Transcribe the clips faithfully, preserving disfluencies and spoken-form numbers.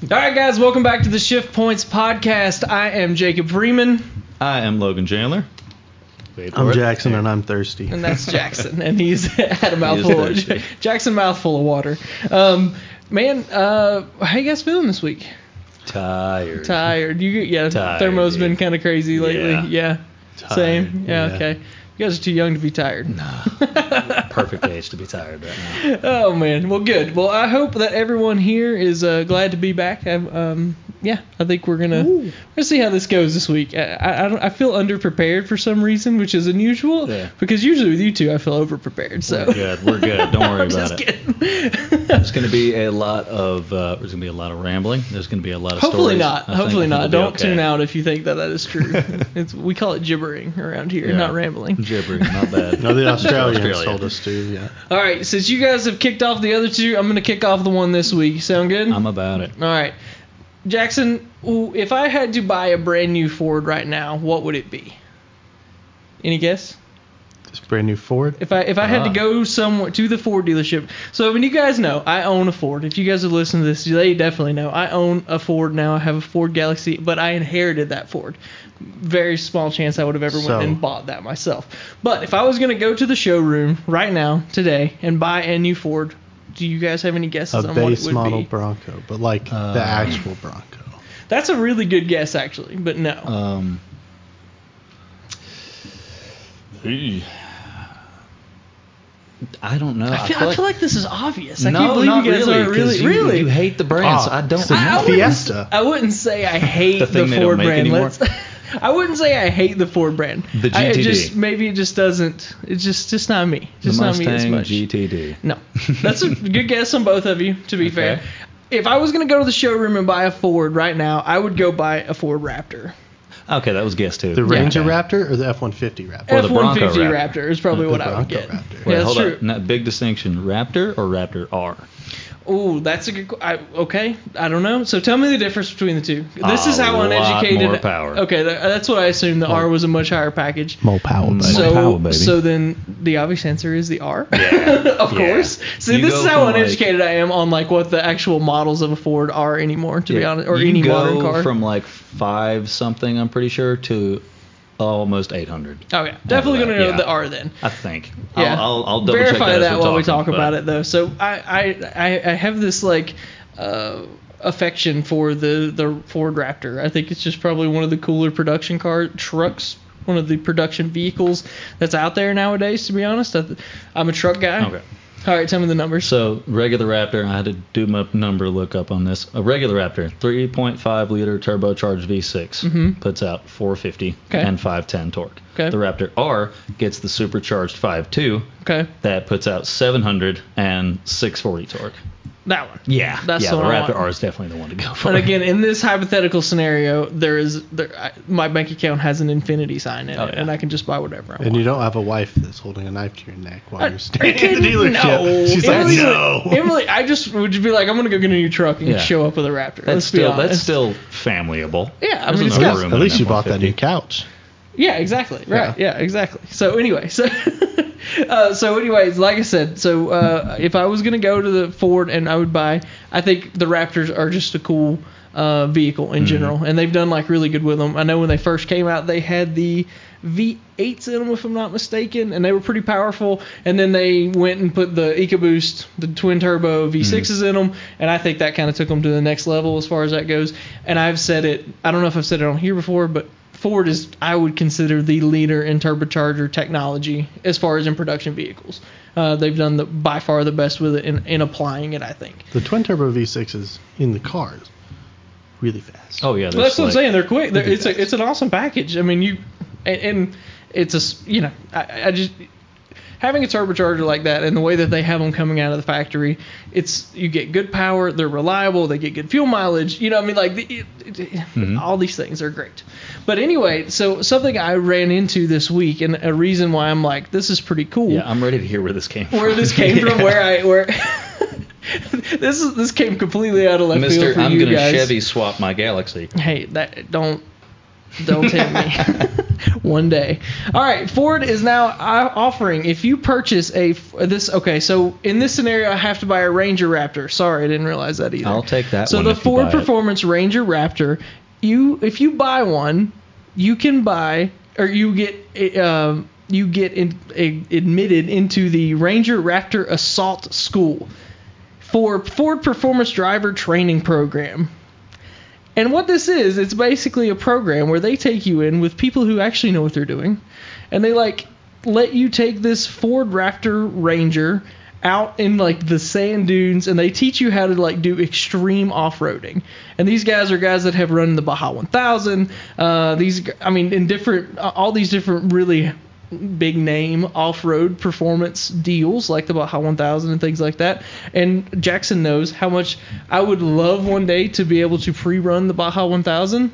All right, guys, welcome back to the Shift Points podcast. I am Jacob Freeman. I am Logan Chandler. I'm Jackson, and I'm thirsty. And that's Jackson, and he's had a mouthful of Jackson mouthful of water. Um, man, uh, how you guys feeling this week? Tired. Tired. You yeah. Tired, Thermo's dude. been kind of crazy lately. Yeah. Yeah. Tired, Same. Yeah, yeah. Okay. You guys are too young to be tired. Nah. Perfect age to be tired right now. Oh man. Well, good. Well, I hope that everyone here is uh, glad to be back. I've, um, yeah, I think we're gonna we're gonna see how this goes this week. I I, don't, I feel underprepared for some reason, which is unusual. Yeah. Because usually with you two, I feel overprepared. So We're good. We're good. Don't worry I'm about just it. kidding. There's going to be a lot of uh, there's going to be a lot of rambling. There's going to be a lot of Hopefully stories. not. I Hopefully think, I not. think we'll Don't be okay. tune out if you think that that is true. It's, we call it gibbering around here, Yeah. not rambling. Gibbering, not bad. No, the Australians Australia. told us to, yeah. All right, since you guys have kicked off the other two, I'm going to kick off the one this week. Sound good? I'm about it. All right. Jackson, if I had to buy a brand new Ford right now, what would it be? Any guess? This brand new Ford. If I if I had Ah. to go somewhere to the Ford dealership. So, I mean, you guys know I own a Ford. If you guys have listened to this, they definitely know. I own a Ford now. I have a Ford Galaxy, but I inherited that Ford. Very small chance I would have ever So- went and bought that myself. But if I was going to go to the showroom right now, today, and buy a new Ford, do you guys have any guesses A on what it base would model be? Bronco, but like Uh, the actual Bronco. That's a really good guess, actually, but no. Um. eee. I don't know. I feel, I feel like this is obvious. I no, can't believe not you guys really. aren't really. 'cause you, really? you hate the brand, so Oh, I don't so know. I, I wouldn't, Fiesta. I wouldn't say I hate The the, thing they don't Ford make brand. anymore? Let's, I wouldn't say I hate the Ford brand. The I, it G T D. just maybe it just doesn't. It's just just not me. The Just not me as Mustang much. G T D. No, that's a good guess on both of you. To be Okay. fair, if I was gonna go to the showroom and buy a Ford right now, I would go buy a Ford Raptor. Okay, that was guess two. The Yeah. Ranger Okay. Raptor or the F one fifty Raptor? Or the F one Bronco fifty Raptor. Raptor is probably The what I would Bronco get. Raptor. Wait, Yeah, that's hold true. up. No, big distinction. Raptor or Raptor R? Ooh, that's a good. qu- I, okay, I don't know. So tell me the difference between the two. This A is how lot uneducated. more power. Okay, tha- that's what I assumed. The R was a much higher package. More power, baby. So- So, power, baby. so then the obvious answer is the R. Yeah. of Yeah. course. See, You this go is how from, like- uneducated I am on like what the actual models of a Ford are anymore. To be Yeah, honest, or you any go modern car. from like five something, I'm pretty sure, to almost eight hundred. oh yeah, definitely that, gonna know yeah. the R then. I think. Yeah. I'll, I'll, I'll double check verify that, as that we're while we talking, talk about but- it though. So I I, I, I have this like uh, affection for the the Ford Raptor. I think it's just probably one of the cooler production car trucks, one of the production vehicles that's out there nowadays. To be honest, I, I'm a truck guy. Okay. All right, tell me the numbers. So regular Raptor, I had to do my number lookup on this. A regular Raptor, three point five liter turbocharged V six, Mhm. puts out four fifty Okay. and five ten torque. Okay. The Raptor R gets the supercharged five point two Okay, that puts out seven hundred and six forty torque. that one. Yeah, That's yeah. the The one I Raptor want. R is definitely the one to go for. And again, in this hypothetical scenario, there is there, I, my bank account has an infinity sign in Oh, it, yeah. and I can just buy whatever I want. And you don't have a wife that's holding a knife to your neck while I- you're standing at the dealership. No. She's Emily, like, no. Emily, I just would be like, I'm gonna go get a new truck and Yeah. show up with a Raptor. that's Let's be still honest. that's still familyable. Yeah, I There's mean, it's enough got- room At in least an you bought that new F one fifty. couch. Yeah, exactly. Right. Yeah. Yeah, exactly. So anyway, so uh, so anyways, like I said, so uh, if I was gonna go to the Ford and I would buy, I think the Raptors are just a cool uh, vehicle in general, and they've done like really good with them. I know when they first came out, they had the V eights in them, if I'm not mistaken, and they were pretty powerful. And then they went and put the EcoBoost, the twin turbo V sixes in them, and I think that kind of took them to the next level as far as that goes. And I've said it, I don't know if I've said it on here before, but Ford is, I would consider, the leader in turbocharger technology as far as in production vehicles. Uh, they've done the by far the best with it in, in applying it, I think. The twin turbo V sixes in the cars, really fast. Oh yeah, Well, that's what I'm like- saying. They're quick. They're, Really it's a, fast. it's an awesome package. I mean, you and, and it's a s- you know I, I just having a turbocharger like that and the way that they have them coming out of the factory, it's you get good power. They're reliable. They get good fuel mileage. You know, what I mean, like the, it, it, Mhm. all these things are great. But anyway, so something I ran into this week and a reason why I'm like, this is pretty cool. Yeah, I'm ready to hear where this came from. Where this came from, Yeah. where I where this is this came completely out of left Mister field for I'm you gonna guys. Chevy swap my Galaxy. Hey, that don't don't tell me. one day. All right, Ford is now uh, offering, if you purchase a this okay, so in this scenario I have to buy a Ranger Raptor. Sorry, I didn't realize that either. I'll take that so one the if you Ford buy it. Performance Ranger Raptor, you if you buy one, you can buy or you get um you get in, a, admitted into the Ranger Raptor Assault School for Ford Performance Driver Training Program. And what this is, it's basically a program where they take you in with people who actually know what they're doing, and they like let you take this Ford Raptor Ranger out in like the sand dunes, and they teach you how to like do extreme off-roading. And these guys are guys that have run the Baja one thousand. Uh, these, I mean, in different, all these different really big name off-road performance deals like the Baja one thousand and things like that. And Jackson knows how much I would love one day to be able to pre-run the Baja one thousand.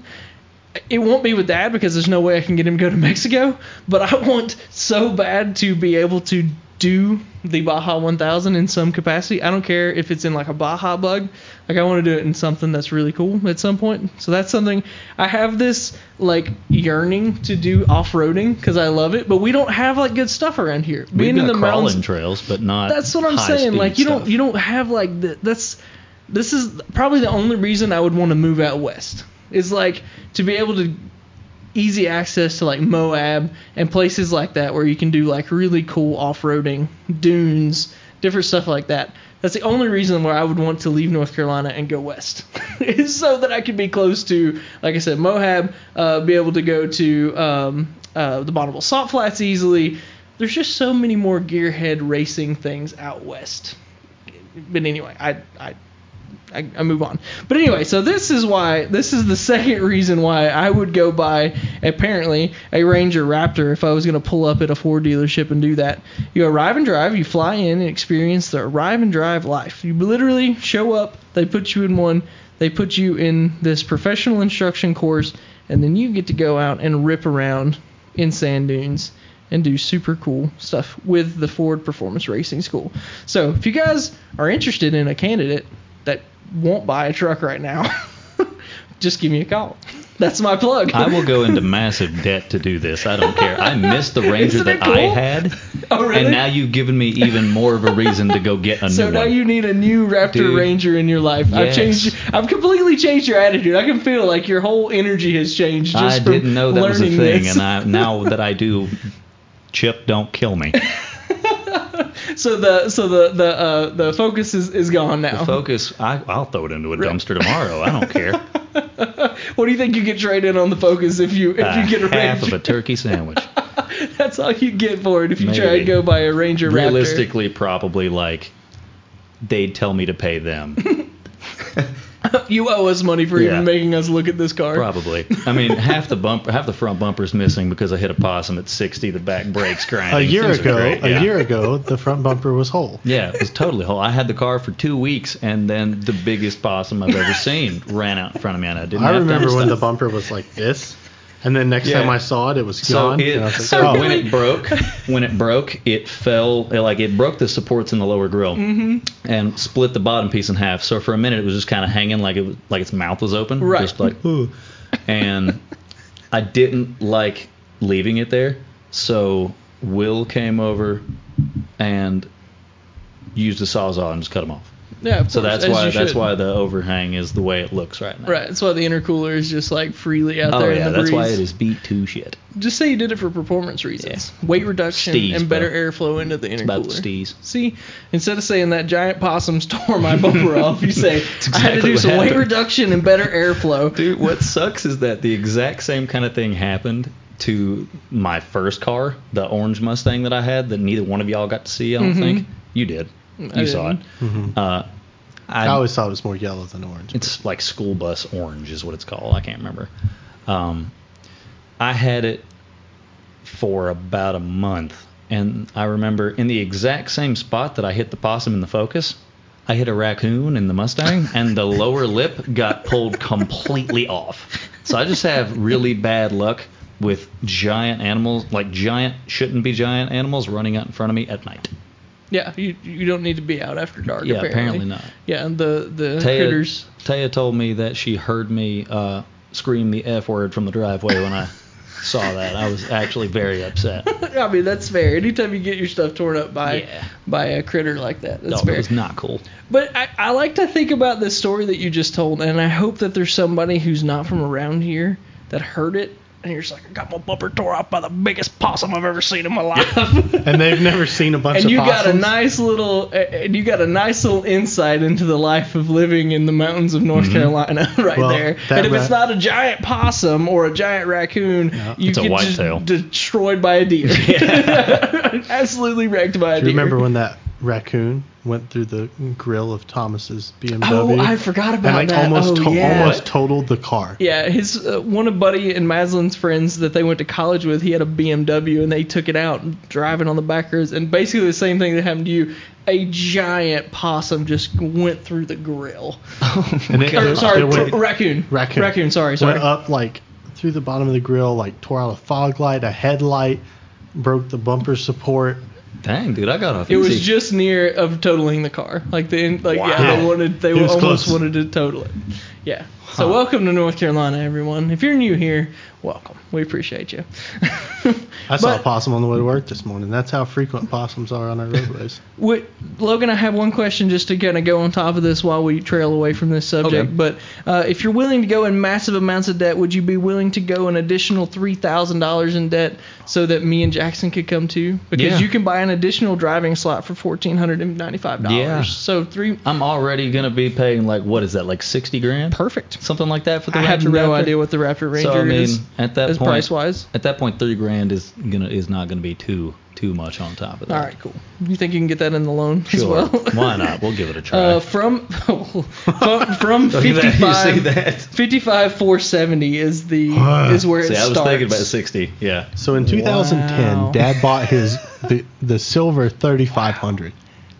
It won't be with Dad because there's no way I can get him to go to Mexico, but I want so bad to be able to do the Baja one thousand in some capacity. I don't care if it's in like a Baja bug. Like I want to do it in something that's really cool at some point. So that's something I have this like yearning to do off-roading because I love it, but we don't have like good stuff around here. We've Being got in the crawling mountains, trails, but not. That's what I'm high saying. speed Like you stuff. don't you don't have like the, that's this is probably the only reason I would want to move out west. Is like to be able to easy access to like Moab and places like that where you can do like really cool off-roading, dunes, different stuff like that. That's the only reason why I would want to leave North Carolina and go west, is so that I could be close to, like I said, Moab, uh, be able to go to um, uh, the Bonneville Salt Flats easily. There's just so many more gearhead racing things out west. But anyway, I I I, I move on. But anyway, so this is why, this is the second reason why I would go buy, apparently, a Ranger Raptor if I was going to pull up at a Ford dealership and do that. You arrive and drive, you fly in and experience the arrive and drive life. You literally show up, they put you in one, they put you in this professional instruction course, and then you get to go out and rip around in sand dunes and do super cool stuff with the Ford Performance Racing School. So if you guys are interested in a candidate that won't buy a truck right now, just give me a call. That's my plug. I will go into massive debt to do this. I don't care. I missed the Ranger Isn't it that cool? I had, Oh, really? and now you've given me even more of a reason to go get a So new now one. you need a new Raptor Dude. Ranger in your life. I've Yes. changed. I've completely changed your attitude. I can feel like your whole energy has changed just I from didn't know that was a learning thing, this. and I now that I do, Chip, don't kill me. So the so the the uh, the Focus is, is gone now. The Focus, I, I'll throw it into a Right. dumpster tomorrow. I don't care. What do you think you get traded on the Focus if you if Uh, you get a half Ranger? of a turkey sandwich. That's all you get for it if you try Maybe. and go buy a Ranger Raptor. Realistically, probably like they'd tell me to pay them. You owe us money for Yeah. even making us look at this car. Probably. I mean, half the bumper, half the front bumper's missing because I hit a possum at sixty. The back brakes grinding. A year Things are ago, great, a yeah. year ago, the front bumper was whole. Yeah, it was totally whole. I had the car for two weeks, and then the biggest possum I've ever seen ran out in front of me, and I didn't. I have remember to when the stop. bumper was like this, and then next Yeah. time I saw it, it was So gone. it, and I was like, so oh. when it broke, when it broke, it fell it, like it broke the supports in the lower grill Mm-hmm. and split the bottom piece in half. So for a minute, it was just kind of hanging like it was like its mouth was open, Right. just like ooh. And I didn't like leaving it there, so Will came over and used a sawzall and just cut them off. Yeah, of So course, that's as why you that's should. why the overhang is the way it looks right now. Right, that's why the intercooler is just like freely out Oh there yeah, in the that's breeze. why it is beat to shit. Just say you did it for performance reasons. Weight reduction Steez, and better bro. airflow into the intercooler. About steez. See, instead of saying that giant possums tore my bumper off, you say I had to exactly do what some weight happened. reduction and better airflow. Dude, what sucks is that the exact same kind of thing happened to my first car, the orange Mustang that I had, that neither one of y'all got to see, I don't Mhm. think. You did. I You saw it. didn't. Mhm. Uh, I, I always thought it was more yellow than orange. It's like school bus orange is what it's called. I can't remember. Um, I had it for about a month, and I remember in the exact same spot that I hit the possum in the Focus, I hit a raccoon in the Mustang, and the lower lip got pulled completely off. So I just have really bad luck with giant animals, like giant shouldn't be giant animals running out in front of me at night. Yeah, you you don't need to be out after dark. Yeah, apparently, apparently not. Yeah, and the the Taya, critters. Taya told me that she heard me uh, scream the F word from the driveway when I saw that. I was actually very upset. I mean, that's fair. Anytime you get your stuff torn up by Yeah. by a critter like that, that's No, fair. it was not cool. But I, I like to think about this story that you just told, and I hope that there's somebody who's not from around here that heard it, and you're just like, I got my bumper tore off by the biggest possum I've ever seen in my life. And they've never seen a bunch and of you possums. got a nice little, uh, and you got a nice little insight into the life of living in the mountains of North Carolina right Well, there. that And if it's ra- not a giant possum or a giant raccoon, you It's a get whitetail. just destroyed by a deer. Absolutely wrecked by a Do you deer. remember when that raccoon went through the grill of Thomas's B M W? Oh, I forgot about and like that. almost Oh, to- yeah. almost totaled the car. Yeah, his uh, one of Buddy and Maslin's friends that they went to college with, he had a B M W and they took it out and driving on the back roads, and basically the same thing that happened to you. A giant possum just went through the grill. And it, Or, it- sorry, it went, raccoon. raccoon. Raccoon. Sorry, sorry. went up like through the bottom of the grill, like tore out a fog light, a headlight, broke the bumper support. Dang, dude, I got off It easy. was just near of totaling the car. Like the like yeah, Wow. they wanted they It was almost close. wanted to total it. Yeah. So welcome to North Carolina, everyone. If you're new here, welcome. We appreciate you. I saw But- a possum on the way to work this morning. That's how frequent possums are on our roadways. What, Logan, I have one question just to kind of go on top of this while we trail away from this subject. Okay. But uh, if you're willing to go in massive amounts of debt, would you be willing to go an additional three thousand dollars in debt so that me and Jackson could come too? Because Yeah. you can buy an additional driving slot for one thousand four hundred ninety-five dollars. Yeah. So three. I'm already gonna be paying like what is that, like sixty grand, Perfect. something like that for the I Raptor. have no Raptor? idea what the Raptor Ranger So I mean, is at that as point, price wise. at that point, three grand is gonna is not gonna be too too much on top of that. All right, cool. You think you can get that in the loan as Sure. well? Why not? We'll give it a try. Uh, from from, from Look at that. You see fifty-five that? fifty-five four seventy is the is where it See, I was starts. thinking about sixty. Yeah. So in two thousand ten, Wow. Dad bought his the, the silver thirty-five hundred.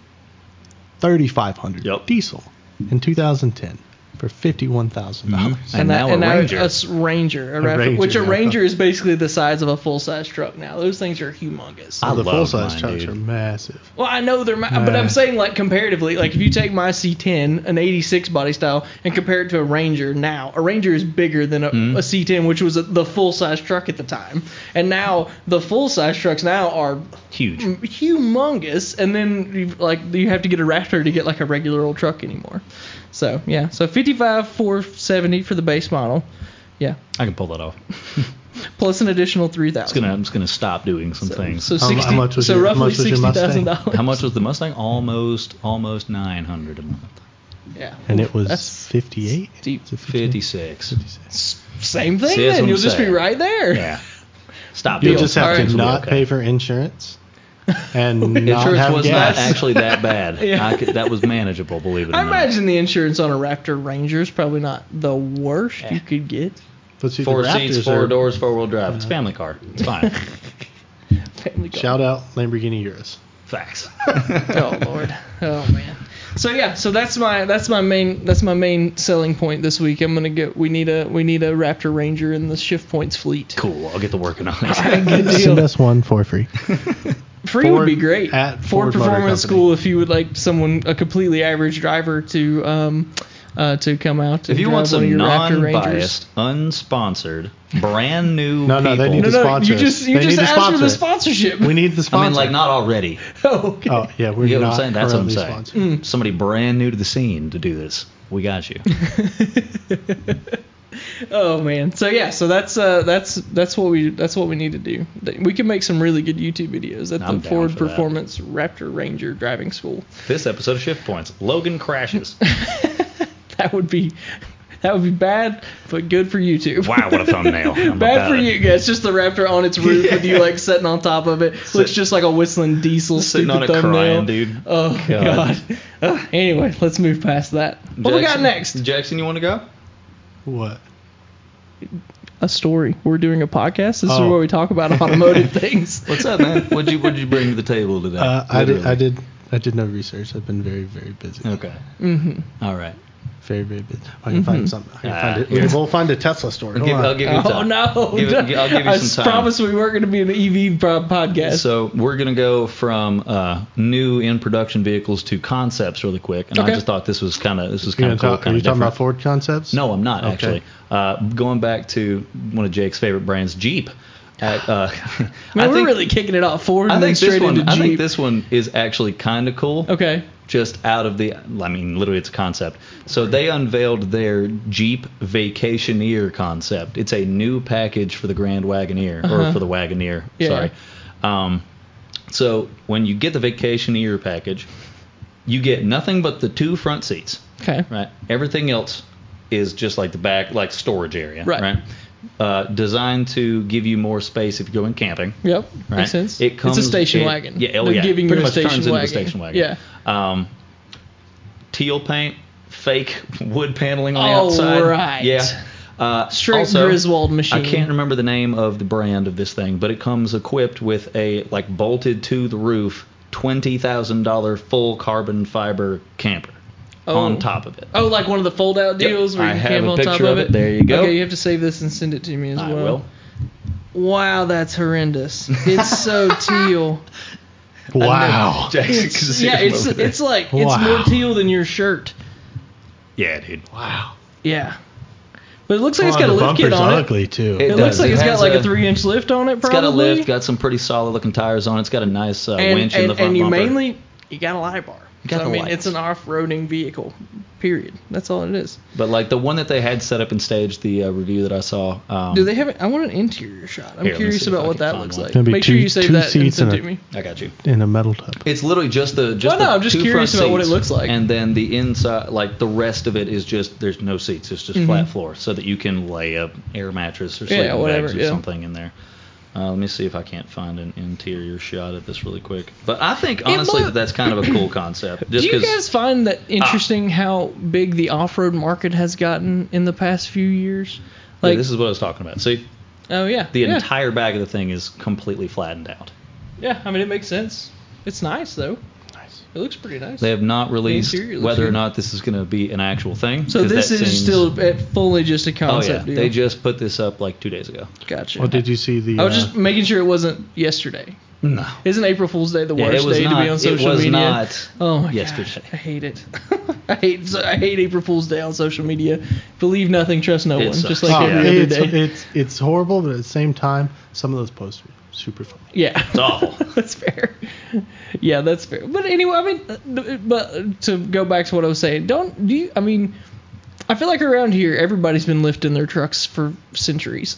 thirty-five hundred Yep. diesel in two thousand ten for fifty-one thousand dollars. Mhm. And now a and Ranger. a s- Ranger, a Raptor, Ranger, which a yeah. Ranger is basically the size of a full size truck now. Those things are humongous. I The love full size mine, trucks dude. are massive. Well, I know they're, ma- but I'm Nah. saying like comparatively, like if you take my C ten, an eighty-six body style, and compare it to a Ranger now, a Ranger is bigger than a, Mm-hmm. a C ten, which was a, the full size truck at the time, and now the full size trucks now are Huge. humongous, and then you like you have to get a Raptor to get like a regular old truck anymore. So yeah, so fifty-five four seventy for the base model, yeah, I can pull that off. plus an additional three It's thousand. gonna I'm just gonna stop doing some things. So How- sixty, how much was so your- how roughly much was your sixty thousand dollars. How much was the Mustang? Almost almost nine hundred a month. Yeah, And it was That's fifty-eight? deep. Is it fifty-eight? Fifty-six. S- Same thing. See, that's then what you'll I'm just be saying. right there. Yeah. Stop. You'll doing just have Alright. to not Okay. pay for insurance and not Insurance have was gas. not actually that bad. Yeah. I could, that was manageable, believe it or I not. imagine the insurance on a Raptor Ranger is probably not the worst Yeah. you could get. But see, the Four seats, Raptors four are- doors, four wheel drive. It's a family car. It's fine. Family car. Shout out Lamborghini Urus. Facts. Oh Lord. Oh man. So yeah, so that's my that's my main that's my main selling point this week. I'm gonna get we need a we need a Raptor Ranger in the Shift Points fleet. Cool. I'll get to working on All right, it. good Send deal. us one for free. Free would Ford- be great. at Ford Ford Motor Performance Company. School if you would like someone a completely average driver to um uh to come out and If you drive want one of some your Raptor Rangers. non-biased, unsponsored, brand new No, no, people. they need No, to no, sponsor you us. just you They just need to asked for the sponsor. sponsorship. We need the sponsor. I mean, like not already. Oh, okay. Oh, yeah, we're You know not what I'm saying? That's what I'm currently saying. sponsored. Somebody brand new to the scene to do this. We got you. Oh man. So yeah, so that's uh that's that's what we that's what we need to do. We can make some really good YouTube videos at I'm the down Ford for that. Performance Raptor Ranger driving school. This episode of Shift Points, Logan crashes. That would be that would be bad, but good for YouTube. Wow, what a thumbnail. I'm Bad about for it. you guys. Just the Raptor on its roof with you like sitting on top of it. Looks just like a whistling diesel Sitting stupid on it thumbnail. crying, dude. Oh God. god. Uh, anyway, let's move past that. What we got Jackson- next? Jackson, you want to go? What? A story. We're doing a podcast. This is Oh. where we talk about automotive things. What's up, man? What'd you What'd you bring to the table today? Uh, I did. Literally. I did. I did no research. I've been very, very busy. Okay. Mm-hmm. All right. Very, very busy. I can find something. I can Ah, find it. yeah. We'll find a Tesla story. I'll Hold give, on. I'll give you Oh time. no! Give it- I'll give you I some time. promised we weren't going to be an E V pro- podcast. So we're gonna go from uh, new in production vehicles to concepts really quick, and Okay. I just thought this was kind of this was You're kind gonna of cool. talk, are you Kinda talking about different. Ford concepts? No, I'm not Okay. actually. Uh, going back to one of Jake's favorite brands, Jeep. At, uh, Man, I we're think, really kicking it off Ford I and then think this straight one. into I Jeep. think this one is actually kind of cool. Okay. Just out of the, I mean, literally, it's a concept. So they unveiled their Jeep Vacationeer concept. It's a new package for the Grand Wagoneer, Uh-huh. or for the Wagoneer. Yeah. Sorry. Um, so when you get the Vacationeer package, you get nothing but the two front seats. Okay. Right. Everything else is just like the back, like storage area. Right. Right. Uh, designed to give you more space if you're going camping. Yep. Right. Makes sense. It comes, it's a station it- wagon. Yeah, oh They're yeah. giving Pretty you a much station turns into a wagon. station wagon. Yeah. Um, teal paint, fake wood paneling on the Oh, outside. right. Yeah. Uh, Straight also, Griswold machine. I can't remember the name of the brand of this thing, but it comes equipped with a like bolted to the roof twenty thousand dollar full carbon fiber camper Oh. on top of it. Oh, like one of the fold-out Yep. deals where I you have camp a on top picture of of it. it. There you go. Okay, you have to save this and send it to me as I well. will. Wow, that's horrendous. It's so teal. Wow. Jackson can It's, see yeah, him it's over there. it's like it's Wow. more teal than your shirt. Yeah, dude. Wow. Yeah, but it looks like Oh, it's got a the lift kit bumper's on it. ugly too. It It, does. looks like It it's got has like a, a- three-inch lift on it. It's Probably. got a lift, got some pretty solid looking tires on it. It's got a nice uh, and, winch and, in the front and you bumper. mainly you got a light bar. You got so, the I mean, lights. it's an off-roading vehicle. Period. That's all it is. But like the one that they had set up in stage, the uh, review that I saw. Um, Do they have it? I want an interior shot. I'm Here, let me curious see if about I what can that find looks one. like. Gonna be Make sure two- you save two that and seats send and it to a- me. I got you. In a metal tub. It's literally just the just Well, no, the I'm just two curious front about what it seats, looks like. and then the inside, like the rest of it is just there's no seats. It's just Mhm. flat floor, so that you can lay a air mattress or Yeah, sleeping whatever, bags or yeah. something in there. Uh, let me see if I can't find an interior shot of this really quick. But I think honestly mu- that that's kind of a cool concept. Do Just you 'cause- guys find that interesting how big the off-road market has gotten in the past few years? yeah, Like, this is what I was talking about. See, oh yeah, the yeah. entire back of the thing is completely flattened out. Yeah, I mean it makes sense. It's nice though. Nice. It looks pretty nice. They have not released interior looks whether or good. not this is going to be an actual thing. So 'cause this that is seems- still uh, fully just a Oh yeah, concept deal. they just put this up like two days ago. Gotcha. Well, did you see the? I was uh, just making sure it wasn't yesterday. No, Isn't April Fool's Day the Yeah, worst it was day not, to be on social it was media? not Oh my yesterday. gosh, I hate it. I hate I hate April Fool's Day on social media. Believe nothing, trust no It one. sucks. Just like oh, every other it's, day. it's it's horrible, but at the same time, some of those posts are super funny. Yeah, It's awful. that's fair. Yeah, that's fair. But anyway, I mean, uh, but to go back to what I was saying, don't do you? I mean, I feel like around here everybody's been lifting their trucks for centuries.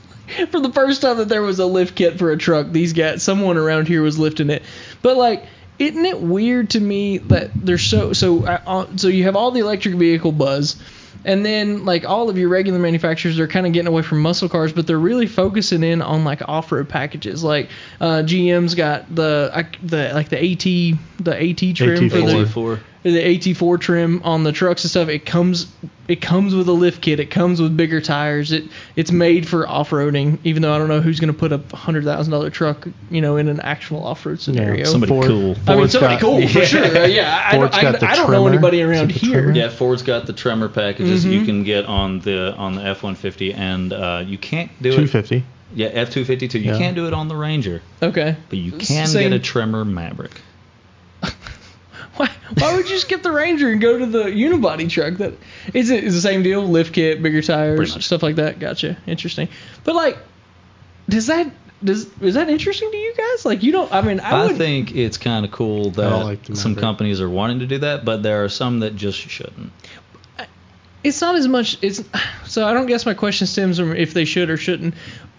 For the first time that there was a lift kit for a truck, these guys, someone around here was lifting it. But like, isn't it weird to me that there's so so uh, so you have all the electric vehicle buzz, and then like all of your regular manufacturers are kind of getting away from muscle cars, but they're really focusing in on like off-road packages. Like uh, G M's got the uh, the like the AT the AT trim for AT4. the For the A T four trim on the trucks and stuff. It comes it comes with a lift kit. It comes with bigger tires. It it's made for off-roading. Even though I don't know who's going to put a hundred thousand dollar truck, you know, in an actual off-road scenario. somebody Ford- cool. I mean, Ford's somebody got- cool for Yeah. sure. Uh, yeah, I, Ford's don't, got the I, I don't know Tremor. anybody Is it around the here. Tremor? Yeah, Ford's got the Tremor packages Mhm. you can get on the on the F one fifty, and uh, you can't do two it. fifty. Yeah, F two fifty too. You Yeah. can't do it on the Ranger, Okay, but you It's can the same- get a Tremor Maverick. Why, why would you skip the Ranger and go to the unibody truck? That is it is the same deal. Lift kit, bigger Pretty tires, much. stuff like that. Gotcha. Interesting. But like, does that does is that interesting to you guys? Like, you don't. I mean, I, I, would. think it's kind of cool that don't like the some Maverick. companies are wanting to do that, but there are some that just shouldn't. It's not as much. It's so I don't guess my question stems from if they should or shouldn't.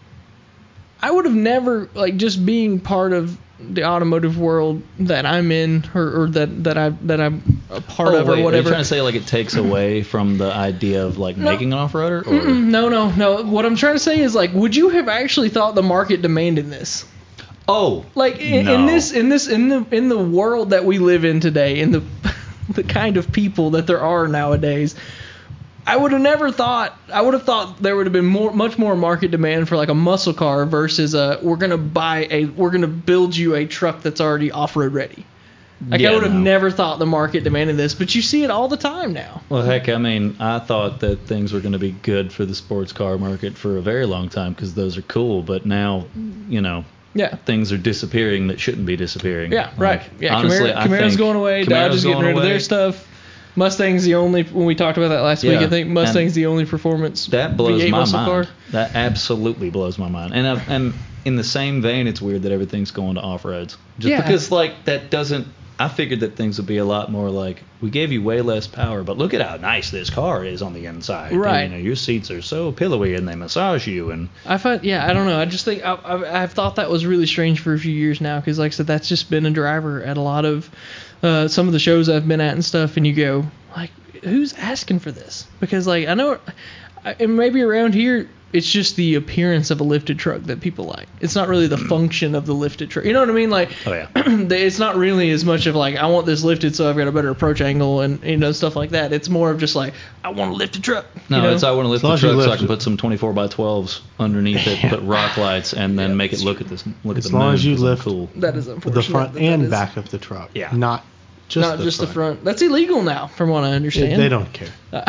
I would have never like just being part of the automotive world that I'm in, or, or that that I that I'm a part oh, of, wait, or Are you whatever. trying to say like it takes away from the idea of like No. making an off-roader? Or? Mm-mm, no, no, no. What I'm trying to say is like, would you have actually thought the market demanded this? Oh, Like in, no. in this in this in the in the world that we live in today, in the the kind of people that there are nowadays, I would have never thought. I would have thought there would have been more, much more market demand for like a muscle car versus a we're gonna buy a we're gonna build you a truck that's already off road ready. Like Yeah, I would have no. never thought the market demanded this, but you see it all the time now. Well, heck, I mean, I thought that things were going to be good for the sports car market for a very long time because those are cool. But now, you know, Yeah. things are disappearing that shouldn't be disappearing. Yeah, right. Like, Yeah, honestly, Camaro, I Camaro's think going away. Camaro's Dodge is getting going rid of away. their stuff. Mustang's the only. When we talked about that last week, Yeah, I think Mustang's and the only performance That blows V eight my muscle mind. car. That absolutely blows my mind. And I, and in the same vein, it's weird that everything's going to off roads. Just Yeah. because like that doesn't. I figured that things would be a lot more like we gave you way less power, but look at how nice this car is on the inside. And, Right. you know, your seats are so pillowy and they massage you and. I find, yeah, I don't know. I just think I, I, I've thought that was really strange for a few years now because, like I said, that's just been a driver at a lot of uh, some of the shows I've been at and stuff. And you go, like, who's asking for this? Because, like, I know, I- and maybe around here, it's just the appearance of a lifted truck that people like. It's not really the function of the lifted truck. You know what I mean? Like, Oh, yeah. it's not really as much of like I want this lifted so I've got a better approach angle and you know stuff like that. It's more of just like I want a lifted truck. No, you know? it's I want to lift long the as you truck so I lift can it. put some twenty-four by twelves underneath it, Yeah. put rock lights, and then Yeah, make it that's look at this. Look As at the long moon as you 'cause I'm lift cool. That is unfortunate. The front that that and is- back of the truck. Yeah. Not just Not the just front. the front. That's illegal now, from what I It- understand. they don't care.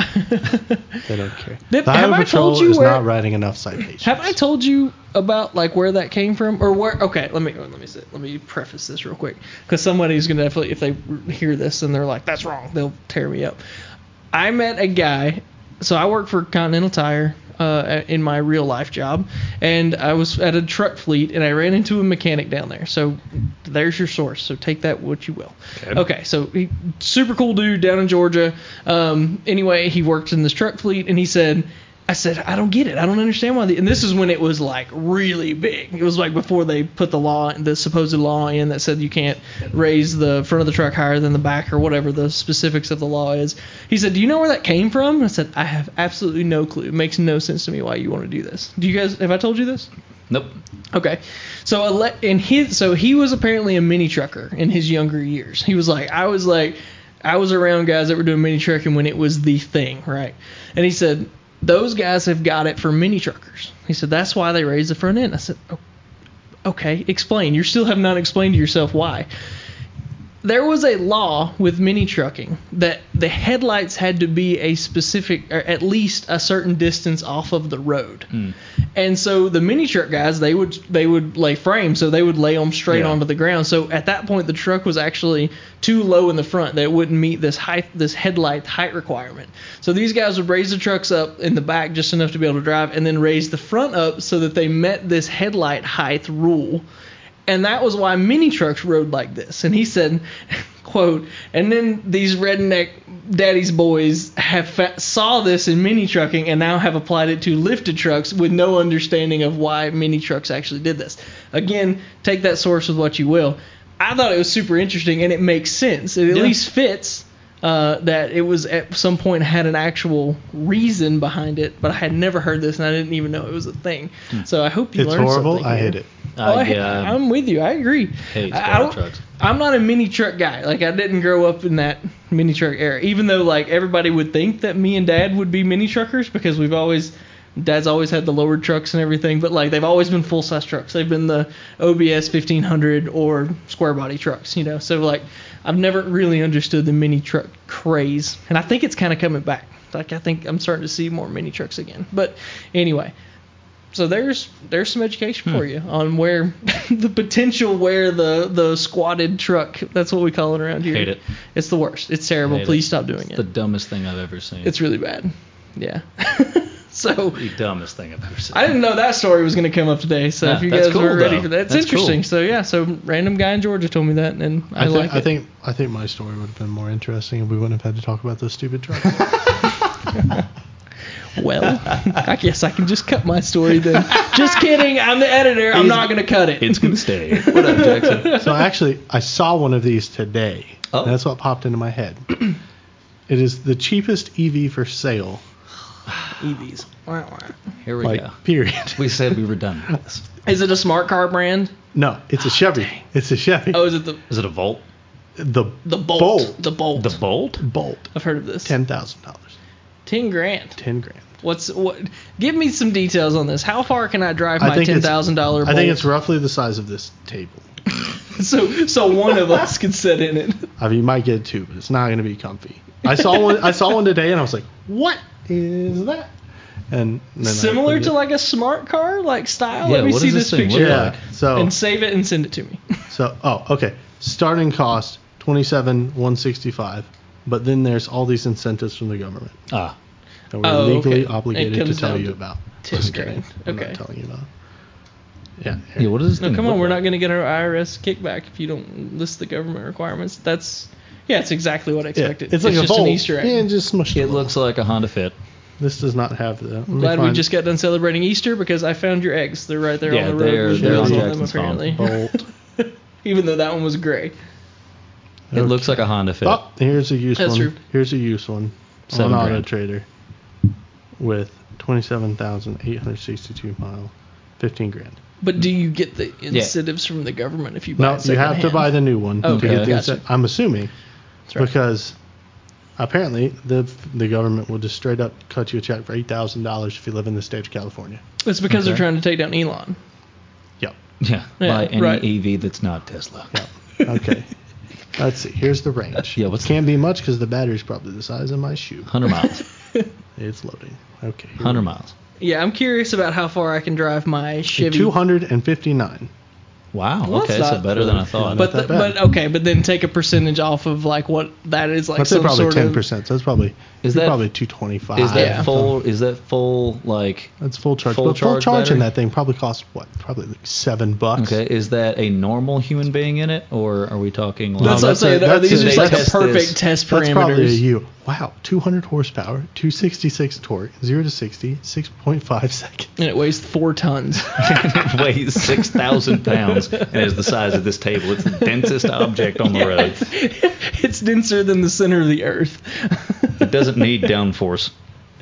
They don't care. Did- the have Highway I Patrol told you is where- not writing enough citations. Have I told you about like where that came from or where? Okay, let me let me say, let me preface this real quick because somebody's gonna definitely if they hear this and they're like that's wrong, they'll tear me up. I met a guy. So I work for Continental Tire uh, in my real life job, and I was at a truck fleet, and I ran into a mechanic down there. So there's your source. So take that what you will. Okay. Okay. So he, super cool dude down in Georgia. Um, anyway, he worked in this truck fleet, and he said. I said, I don't get it. I don't understand why. The, and this is when it was like really big. It was like before they put the law, the supposed law in that said you can't raise the front of the truck higher than the back or whatever the specifics of the law is. He said, do you know where that came from? I said, I have absolutely no clue. It makes no sense to me why you want to do this. Do you guys, have I told you this? Nope. Okay, so a le- in his, so he was apparently a mini trucker in his younger years. He was like, I was like, I was around guys that were doing mini trucking when it was the thing, right? And he said, those guys have got it for mini truckers. He said, that's why they raise the front end. I said, oh, okay, explain. You still have not explained to yourself why. There was a law with mini trucking that the headlights had to be a specific, or at least a certain distance off of the road. Mm. And so the mini truck guys, they would they would lay frames, so they would lay them straight Yeah. onto the ground. So at that point, the truck was actually too low in the front that it wouldn't meet this height, this headlight height requirement. So these guys would raise the trucks up in the back just enough to be able to drive, and then raise the front up so that they met this headlight height rule. And that was why mini trucks rode like this. And he said, quote, and then these redneck daddy's boys have fa- saw this in mini trucking and now have applied it to lifted trucks with no understanding of why mini trucks actually did this. Again, take that source with what you will. I thought it was super interesting and it makes sense. It at Yeah. least fits. Uh, that it was at some point had an actual reason behind it, but I had never heard this and I didn't even know it was a thing. So I hope you It's learned horrible. something I here. hate it. Oh, I, Uh, yeah, I'm with you. I agree. hate I, I squad don't, trucks. I'm not a mini truck guy. Like I didn't grow up in that mini truck era. Even though like everybody would think that me and Dad would be mini truckers because we've always, Dad's always had the lowered trucks and everything. But like they've always been full size trucks. They've been the O B S fifteen hundred or square body trucks. You know. So like I've never really understood the mini truck craze, and I think it's kind of coming back. Like I think I'm starting to see more mini trucks again. But anyway. So there's there's some education for you on where the potential where the the squatted truck, that's what we call it around here. Hate it. It's the worst. It's terrible. Hate Please it. stop doing It's it. the dumbest thing I've ever seen. It's really bad. Yeah. So the dumbest thing I've ever seen. I didn't know that story was going to come up today. So Yeah, if you that's guys cool, were ready though. for that, it's That's interesting. cool. So yeah, so random guy in Georgia told me that, and I, I, thi- like I it. think I think my story would have been more interesting if we wouldn't have had to talk about those stupid trucks. Well, I guess I can just cut my story then. Just kidding. I'm the editor. I'm He's- not going to cut it. It's gonna stay. What up, Jackson? So actually, I saw one of these today. Oh. That's what popped into my head. It is the cheapest E V for sale. E Vs. Wah, wah. Here we Like, go. period. We said we were done with this. Is it a smart car brand? No, it's a Chevy. It's a Chevy. Oh, is it the Is it a Volt? the the Bolt? Bolt. The Bolt. The Bolt? Bolt. I've heard of this. Ten thousand dollars. Ten grand. Ten grand. What's what? Give me some details on this. How far can I drive I my think ten it's- thousand dollar? I think it's roughly the size of this table. so so one of us can sit in it. I mean, you might get two, but it's not going to be comfy. I saw one. I saw one today, and I was like, "What is that?" And then Similar I to like a smart car like style. Yeah, Let me what see does this this thing picture. look yeah. like? So And save it and send it to me. so oh okay. Starting cost twenty-seven one sixty-five, but then there's all these incentives from the government Ah, that we're Oh, legally okay. It obligated to comes tell down you to about. ten grand. I'm Okay. not telling you about. Yeah. yeah. What does this No, thing come look on. We're like? not going to get our I R S kickback if you don't list the government requirements. That's yeah, it's exactly what I Yeah, expected. it's like a just Volt. an Easter egg. Yeah, just smushed It a little. looks like a Honda Fit. This does not have the. I'm glad we just got done celebrating Easter because I found your eggs. They're right there Yeah, on the road they're- with they're wheels on on them Jackson's farm. apparently. Bolt. Even though that one was gray. It looks like a Honda Fit. Oh, here's a use That's one. true. Here's a use one Seven on Auto grand. Trader with twenty-seven thousand eight hundred sixty-two mile, fifteen grand. But do you get the incentives from the government if you buy No, it you have to secondhand? buy the new one. Okay, to get the gotcha. incent- I'm assuming That's right. because apparently the the government will just straight up cut you a check for eight thousand dollars if you live in the state of California. It's because they're Okay. trying to take down Elon. Yep. Yeah, Yeah, buy any right. E V that's not Tesla. Yep. Okay. Let's see. Here's the range. Yeah, what's- Can't be much because the battery's probably the size of my shoe. one hundred miles. It's loading. Okay. here one hundred we go. miles. Yeah, I'm curious about how far I can drive my Chevy. two hundred fifty-nine. Wow. Well, okay, it's so not- better than I thought. but not that the, bad. but okay, but then take a percentage off of like what that is like I'd say some probably sort ten of. percent. So that's probably Is you're that- probably two twenty-five. is that Yeah. full? Is that full? Like That's full charge. full but full charge charge in battery? that thing probably costs what? Probably like seven bucks. okay? Is that a normal human being in it, or are we talking? Like, That's what I'm that's a- saying. Are that's these a- just they like a test perfect this- test That's parameters? probably a U. Wow, two hundred horsepower, two sixty-six torque, zero to sixty, six point five seconds. And it weighs four tons. weighs six thousand pounds and is the size of this table. It's the densest object on the road. It's denser than the center of the earth. It doesn't need downforce.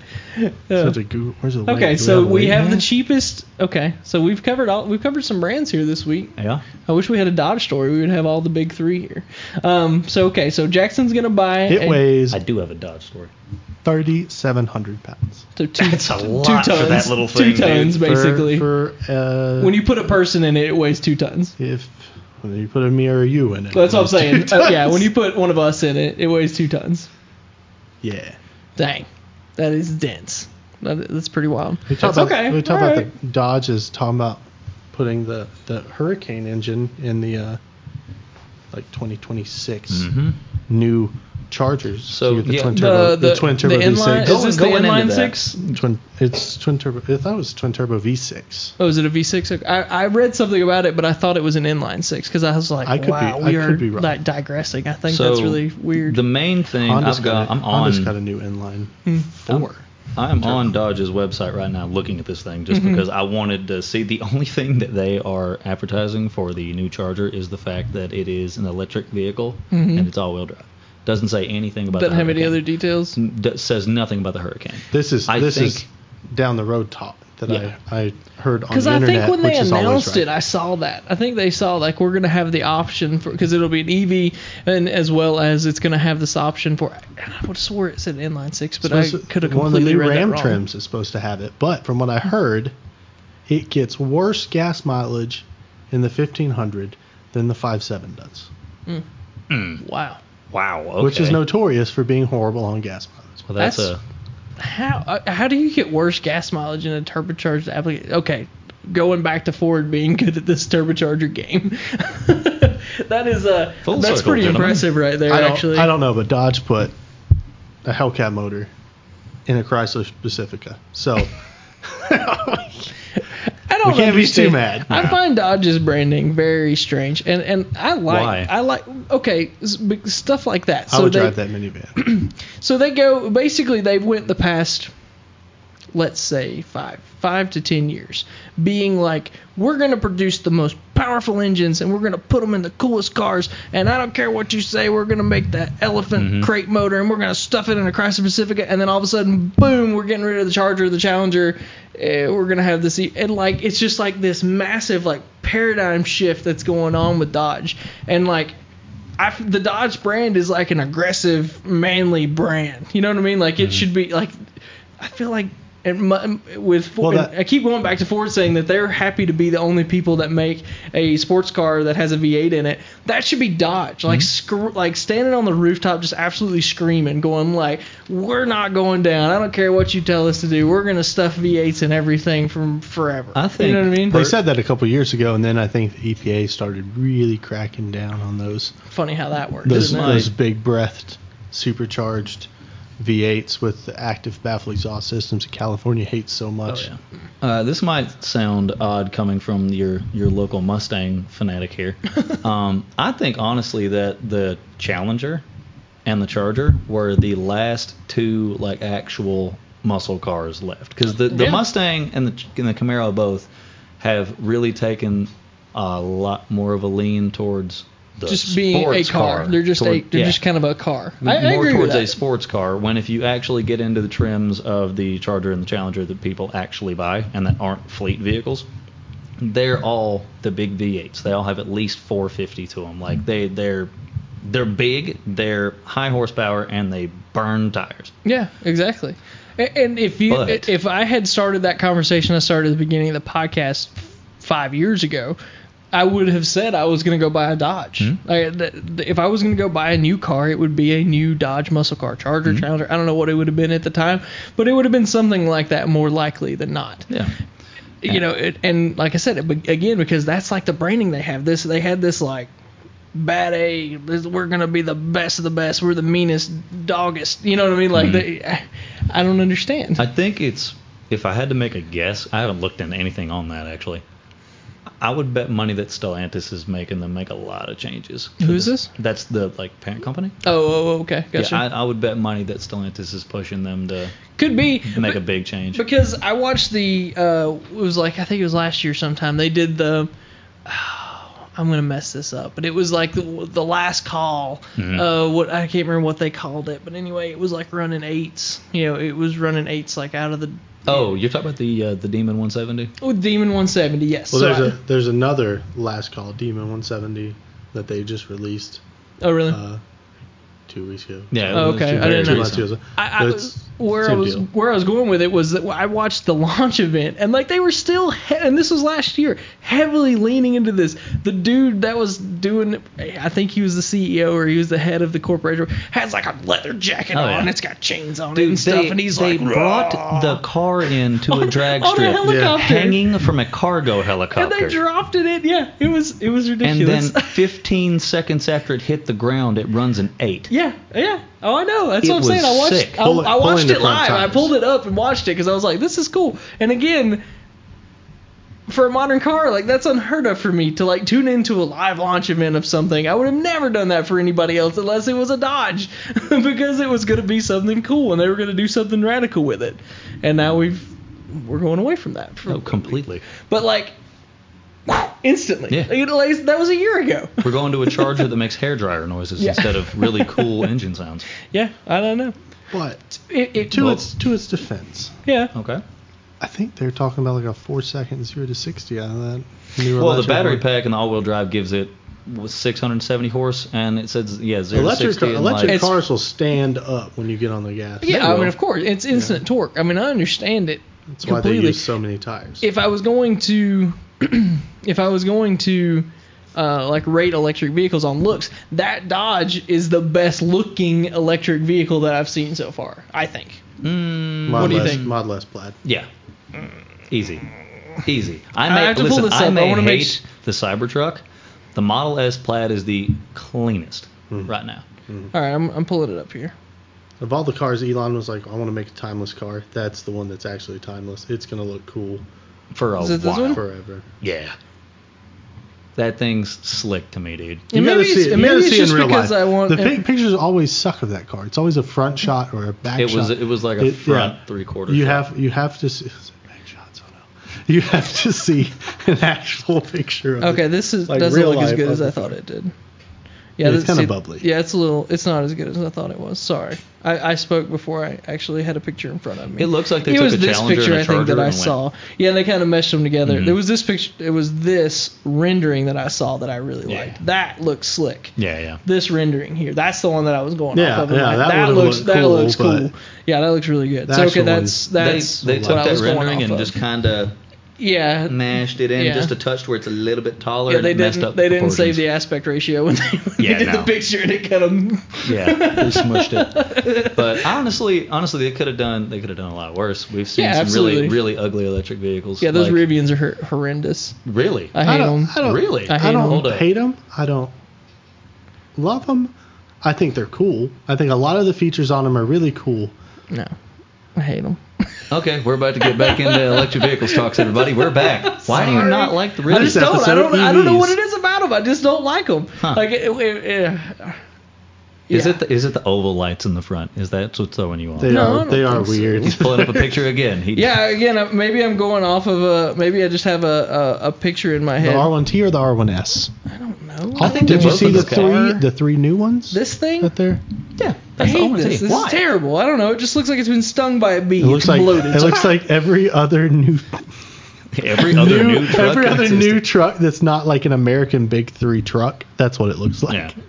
Such a Google. Where's the Okay, weight? Do so a we weight have the map? cheapest. Okay, so we've covered all. We've covered some brands here this week. Yeah. I wish we had a Dodge story. We would have all the big three here. Um, so okay, so Jackson's gonna buy. It a, weighs I do have a Dodge story. thirty-seven hundred pounds. so two, That's a two lot for tons, that little Two thing, dude. tons, For- basically. For, uh, when you put a person in it, it weighs two tons. if when you put a me or a you in it. That's what I'm it's saying. two Uh, yeah, tons. when you put one of us in it, it weighs two tons. Yeah. Dang, that is dense. That, that's pretty wild. We talk That's about, okay. We talk all about right. the Dodge is talking about putting the, the Hurricane engine in the uh, like twenty twenty-six Mm-hmm. new Chargers. So, you get the yeah, twin the turbo, the, twin the turbo inline V six. is this the Going into inline that. six? Twin, it's twin turbo. I thought it was twin turbo V six. Oh, is it a V six? I, I read something about it, but I thought it was an inline six because I was like, I could be- wow, I we could are be wrong. like digressing. I think So that's really weird. The main thing Honda's I've got, got, a, I'm Honda's on. got a new inline Hmm. four. I'm on Dodge's website right now looking at this thing just Mm-hmm. because I wanted to see. The only thing that they are advertising for the new Charger is the fact that it is an electric vehicle and it's all-wheel drive. Doesn't say anything about Doesn't the have any Hurricane. other details. N- d- says nothing about the Hurricane. This is I this think- is down the road talk that Yeah. I, I heard on Because the I internet, think when which they is always announced right. it, I saw that. I think they saw like we're gonna have the option for because it'll be an E V and as well as it's gonna have this option for. I would have swore it said inline six, but I Supposed to- could have one of the completely new read Ram that wrong. trims is supposed to have it, but from what I heard, it gets worse gas mileage in the fifteen hundred than the five seven does, Wow. Wow. Okay. which is notorious for being horrible on gas mileage. Well, that's, That's- a. How uh, how do you get worse gas mileage in a turbocharged application? Okay, going back to Ford being good at this turbocharger game. that is uh, Full that's circle, pretty gentlemen. impressive right there. I don't, actually, I don't know, but Dodge put a Hellcat motor in a Chrysler Pacifica, so I don't we can't be too understand. mad. I find Dodge's branding very strange, and and I like Why? I like okay s- b- stuff like that. I So would they drive that minivan. so they go basically they went the past let's say five five to ten years being like we're going to produce the most powerful engines and we're going to put them in the coolest cars and I don't care what you say, we're going to make that elephant crate motor and we're going to stuff it in a Chrysler Pacifica, and then all of a sudden boom, we're getting rid of the Charger, the Challenger, uh, we're going to have this e- and like it's just like this massive like paradigm shift that's going on with Dodge. And like I, the Dodge brand is like an aggressive manly brand, you know what I mean? Like it should be like I feel like And my, with Ford, Well, that- I keep going back to Ford saying that they're happy to be the only people that make a sports car that has a V eight in it. That should be Dodge, like Mm-hmm. scr- like standing on the rooftop, just absolutely screaming, going like, "We're not going down. I don't care what you tell us to do. We're gonna stuff V eights in everything from forever." I think you know what I mean. They said that a couple years ago, and then I think the E P A started really cracking down on those Funny how that works. those, isn't it? those big breathed, supercharged V eights with the active baffle exhaust systems that California hates so Oh, much. yeah. Uh, this might sound odd coming from your, your local Mustang fanatic here. um, I think, honestly, that the Challenger and the Charger were the last two like actual muscle cars left. Because the, the Yeah. Mustang and the, and the Camaro both have really taken a lot more of a lean towards the just being a sports car. They're just a Toward- they're yeah. just kind of a car. I, I more agree towards with a that. sports car, when if you actually get into the trims of the Charger and the Challenger that people actually buy and that aren't fleet vehicles, they're all the big V eights. They all have at least four fifty to them. Like they they're they're big, they're high horsepower, and they burn tires. Yeah, exactly. A- And if you But- if I had started that conversation I started at the beginning of the podcast five years ago, I would have said I was going to go buy a Dodge. Mm-hmm. Like, th- th- if I was going to go buy a new car, it would be a new Dodge muscle car, Charger, Mm-hmm. Challenger. I don't know what it would have been at the time, but it would have been something like that more likely than not. Yeah. You know, it, and like I said, it, be- again, because that's like the branding they have. This they had this like bad A. This, we're gonna be the best of the best. We're the meanest, doggest. You know what I mean? Like Mm-hmm. they, I, I don't understand. I think it's, if I had to make a guess, I haven't looked into anything on that actually. I would bet money that Stellantis is making them make a lot of changes. Who is this? That's the like parent company. Oh, oh, okay, gotcha. Yeah, I, I would bet money that Stellantis is pushing them to Could be make but- a big change. because I watched the. Uh, it was like I think it was last year sometime. They did the. I'm gonna mess this up, but it was like the, the last call. Mhm. Uh, what I can't remember what they called it, but anyway, it was like running eights. You know, it was running eights like out of the. Oh, you're talking about the uh, the Demon one seventy? Oh, Demon one seventy, yes. Well, So there's I- a there's another last call Demon one seventy that they just released oh really? uh, two weeks ago. Yeah. it Oh, was okay, I very didn't Two know. months recent. ago. I, I But was, it's where I same was deal. where I was going with it was that I watched the launch event and like they were still he- and this was last year heavily leaning into this. The dude that was doing, I think he was the C E O or he was the head of the corporation, has like a leather jacket Oh, on. yeah. It's got chains on it Dude, and stuff, they, and he's they like brought "Rah." the car in to a drag on a strip, helicopter. hanging from a cargo and helicopter. they dropped it in. Yeah, it was it was And ridiculous. then fifteen seconds after it hit the ground, it runs an eight. Yeah, yeah. Oh, I know. That's It what I'm saying. I was watched. sick. I, Pull it- I pull watched in the it front live. I tires. pulled it up and watched it because I was like, "This is cool." And again, for a modern car, like that's unheard of for me to like tune into a live launch event of something. I would have never done that for anybody else unless it was a Dodge, because it was going to be something cool and they were going to do something radical with it. And now we've we're going away from that. Oh, completely. But like instantly, Yeah. Like, like, that was a year ago. We're going to a Charger that makes hairdryer noises Yeah. instead of really cool engine sounds. Yeah, I don't know. But It, it, to Well- its to its defense, yeah. Okay. I think they're talking about like a four second zero to sixty out of that. newer Well, the electric battery one. pack and the all-wheel drive gives it was six hundred seventy horse, and it says yeah zero Electric, to sixty. car, in electric like, It's- cars will stand up when you get on the gas. Yeah, They I will. mean, of course, it's instant torque. I mean, I understand it That's why they completely. use so many tires. If I was going to, if I was going to, uh, like rate electric vehicles on looks, that Dodge is the best looking electric vehicle that I've seen so far. I think. mm, Model what do you S, think? Model S Plaid. yeah, easy, easy. I I may have to pull listen. this I up. I may wanna hate make s- the Cybertruck. The Model S Plaid is the cleanest right now. All right, I'm, I'm pulling it up here. Of all the cars, Elon was like, I want to make a timeless car. That's the one that's actually timeless. It's going to look cool For a Is it this while. one? forever. Yeah. That thing's slick to me, dude. And You gotta maybe see it's, it. You maybe gotta it's see it just in real because life. I want. The pic- pictures always suck of that car. It's always a front shot or a back It shot. was it was like a It- front yeah. three quarter. You have you have to see. is it back shots? Oh no. You have to see an actual picture of Okay, it. this is Like doesn't real look as life good of as the I thought car. it did. Yeah, it's the- kinda see, bubbly. Yeah, it's a little. It's not as good as I thought it was. Sorry, I, I spoke before I actually had a picture in front of me. It looks like they it took was a this Challenger picture and a I think Charger that I and went- saw. Yeah, and they kind of meshed them together. Mhm. There was this picture. It was this rendering that I saw that I really Yeah. liked. That looks slick. Yeah, yeah. This rendering here, that's the one that I was going Yeah, off of. I'm yeah, like, that that would've looks looked that cool, looks cool. but Yeah, that looks really good. the So okay, actual that's one- that's they they what took I that was going rendering off and of. just kind of yeah. mashed it in Yeah. just a touch where it's a little bit taller Yeah, and they it messed didn't. up They the didn't save proportions. the aspect ratio when they, when Yeah, they did no. the picture, and it kind of. Yeah, they smushed it. But honestly, honestly, they could have done. They could have done a lot worse. We've seen Yeah, some absolutely. really, really ugly electric vehicles. Yeah, those like, Rivians are hor- horrendous. Really? I I hate don't, them. I don't Really? I I, hate 'em. don't Hold up. hate them. I don't love them. I think they're cool. I think a lot of the features on them are really cool. No, I hate them. Okay, we're about to get back into electric vehicles talks, everybody. We're back. Why do you Sorry. not like the I Rivian? just This don't. I episode, don't. I don't know E Vs. what it is about them. I just don't like them. Huh. Like, it, it, it, Is yeah. it the, is it the oval lights in the front? Is that what's throwing you off? They No, I are don't they are think so. weird. He's pulling up a picture again. He, Yeah, again, uh, maybe I'm going off of a. Maybe I just have a, a, a picture in my The head. R one T or the R one S? I don't know. I think Did they're you both see in the the three car. the three new ones? This thing? that they're yeah, I that's the hate O one T. this. This Why? is terrible. I don't know. It just looks like it's been stung by a bee. it looks It's like bloated. it looks like every other new Every other new, truck every other existed. new truck that's not like an American big three truck. That's what it looks like. Yeah.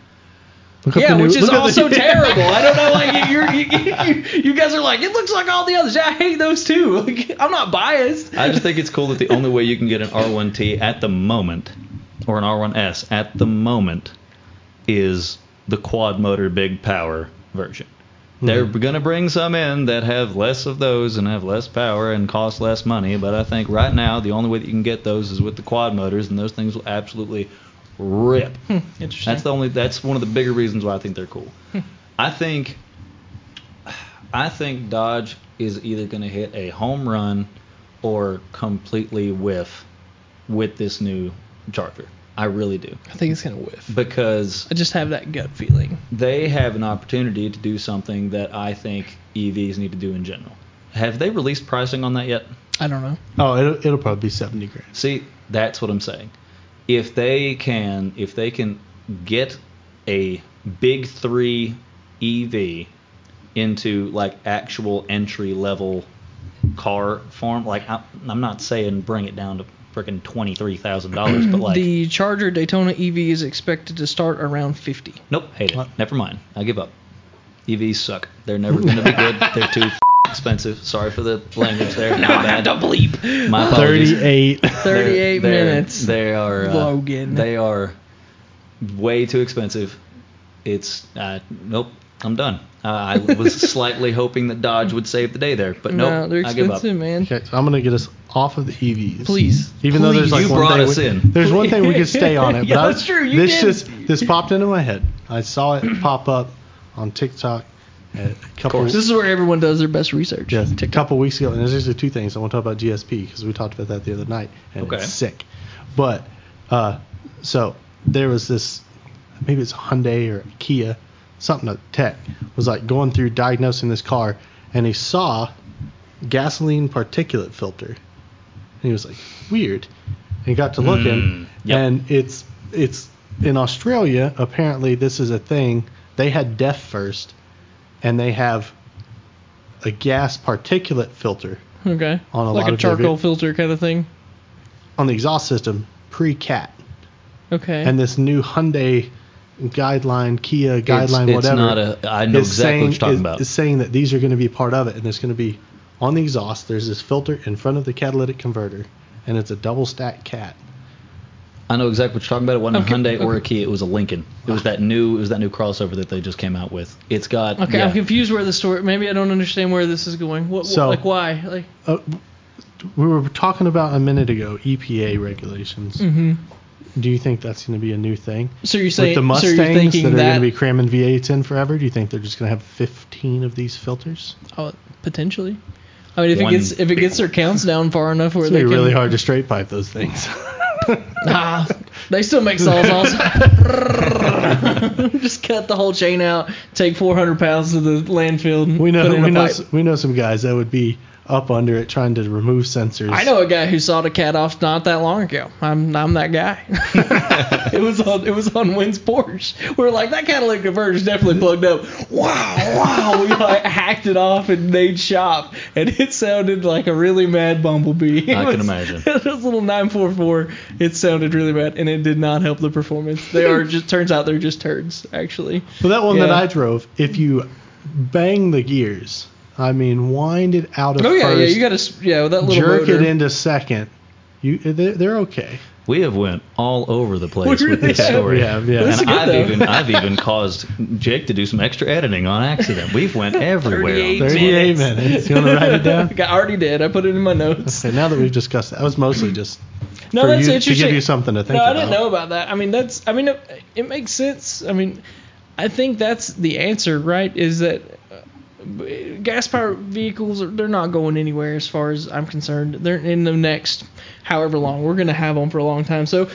Look up Yeah, the new- which is look up the- also terrible. I don't know. Like you're, you, you, you guys are like, it looks like all the others. Yeah, I hate those too. Like, I'm not biased. I just think it's cool that the only way you can get an R one T at the moment, or an R one S at the moment, is the quad motor big power version. They're going to bring some in that have less of those and have less power and cost less money, but I think right now the only way that you can get those is with the quad motors, and those things will absolutely rip. Interesting. That's the only. That's one of the bigger reasons why I think they're cool. I think. I think Dodge is either going to hit a home run or completely whiff with this new Charger. I really do, I think it's gonna whiff. because I just have that gut feeling. they have an opportunity to do something that I think E Vs need to do in general. Have they released pricing on that yet? I don't know. Oh, it'll, it'll probably be seventy grand. See, that's what I'm saying. If they can, if they can get a big three E V into like actual entry level car form, like I, I'm not saying bring it down to freaking twenty three thousand dollars, but like The Charger Daytona E V is expected to start around fifty. nope, hate it. What? Never mind. I give up. E Vs suck. They're never going to be good. They're too f- expensive. Sorry for the language there. My bad. Don't bleep. My apologies. Thirty-eight. thirty-eight They're- they're- minutes. They are. Uh, Logan. They are way too expensive. It's uh, nope. I'm done. Uh, I was slightly hoping that Dodge would save the day there, but nope. no, they're I give up. expensive, man. Okay, so I'm gonna get us off of the E Vs. Please. Even though there's Please. like You one brought thing us we, in. There's one thing we could stay on it. But Yeah, I- that's true. You this did. just this popped into my head. I saw it pop up on TikTok a couple. This is where everyone does their best research. Yes, a TikTok. couple weeks ago, and there's actually two things I want to talk about G S P because we talked about that the other night, and Okay. it's sick. But uh, so there was this, maybe it's a Hyundai or a Kia, something a tech was like going through diagnosing this car, and he saw gasoline particulate filter, and he was like, weird, and he got to looking, Mm, yep. and it's it's in Australia. Apparently, this is a thing. They had D E F first, and they have a gas particulate filter Okay. On a like lot a of their charcoal vi- filter kind of thing. on the exhaust system pre-cat. Okay. And this new Hyundai guideline, Kia guideline, it's whatever. not a- I know is exactly saying, what you're talking is, about. is saying that these are going to be part of it, and there's going to be on the exhaust. There's this filter in front of the catalytic converter, and it's a double stack cat. I know exactly what you're talking about. It wasn't Okay, a Hyundai or a okay. Kia. It was a Lincoln. It was that new. It was that new crossover that they just came out with. It's got. okay, yeah. I'm confused where the story. Maybe I don't understand where this is going. What? So- like why? Like. Uh, we were talking about a minute ago E P A regulations. Mm-hmm. Do you think that's going to be a new thing? So you're saying With the so you're Mustangs thinking that are that, going to be cramming V eights in forever, do you think they're just going to have fifteen of these filters? oh, potentially. I mean, if One it gets if it gets their counts down far enough where It's they going to be can, really hard to straight pipe those things. Nah, they still make sawzalls. Just cut the whole chain out. Take four hundred pounds to the landfill. We know put it in we a know pipe. s- we know some guys that would be up under it trying to remove sensors. I know a guy who saw the cat off not that long ago. I'm I'm that guy. it was on it was on Wynn's porch. We were like, that catalytic converter is definitely plugged up. Wow, wow. We like hacked it off and made shop, and it sounded like a really mad Bumblebee. It I was, can imagine. This little nine four four, it sounded really bad, and it did not help the performance. They are just turns out they're just turds actually. Well, that one Yeah. that I drove, if you bang the gears, I mean, wind it out of Oh yeah, first, yeah. You got to yeah with that little jerk motor. it into second. You, they're, they're okay. We have went all over the place We with really this have. story. We have, yeah. This is And good, I've though. even I've even caused Jake to do some extra editing on accident. We've went everywhere. thirty-eight on this. thirty-eight minutes. minutes. You want to write it down? I already did. I put it in my notes. Okay, now that we've discussed that, that was mostly just No, for that's you, to interesting. give you something to think no, about. I didn't know about that. I mean, that's. I mean, it, it makes sense. I mean, I think that's the answer, right? Is that uh, gas-powered vehicles are they're not going anywhere as far as I'm concerned. They're in the next however long we're gonna have them for a long time. So.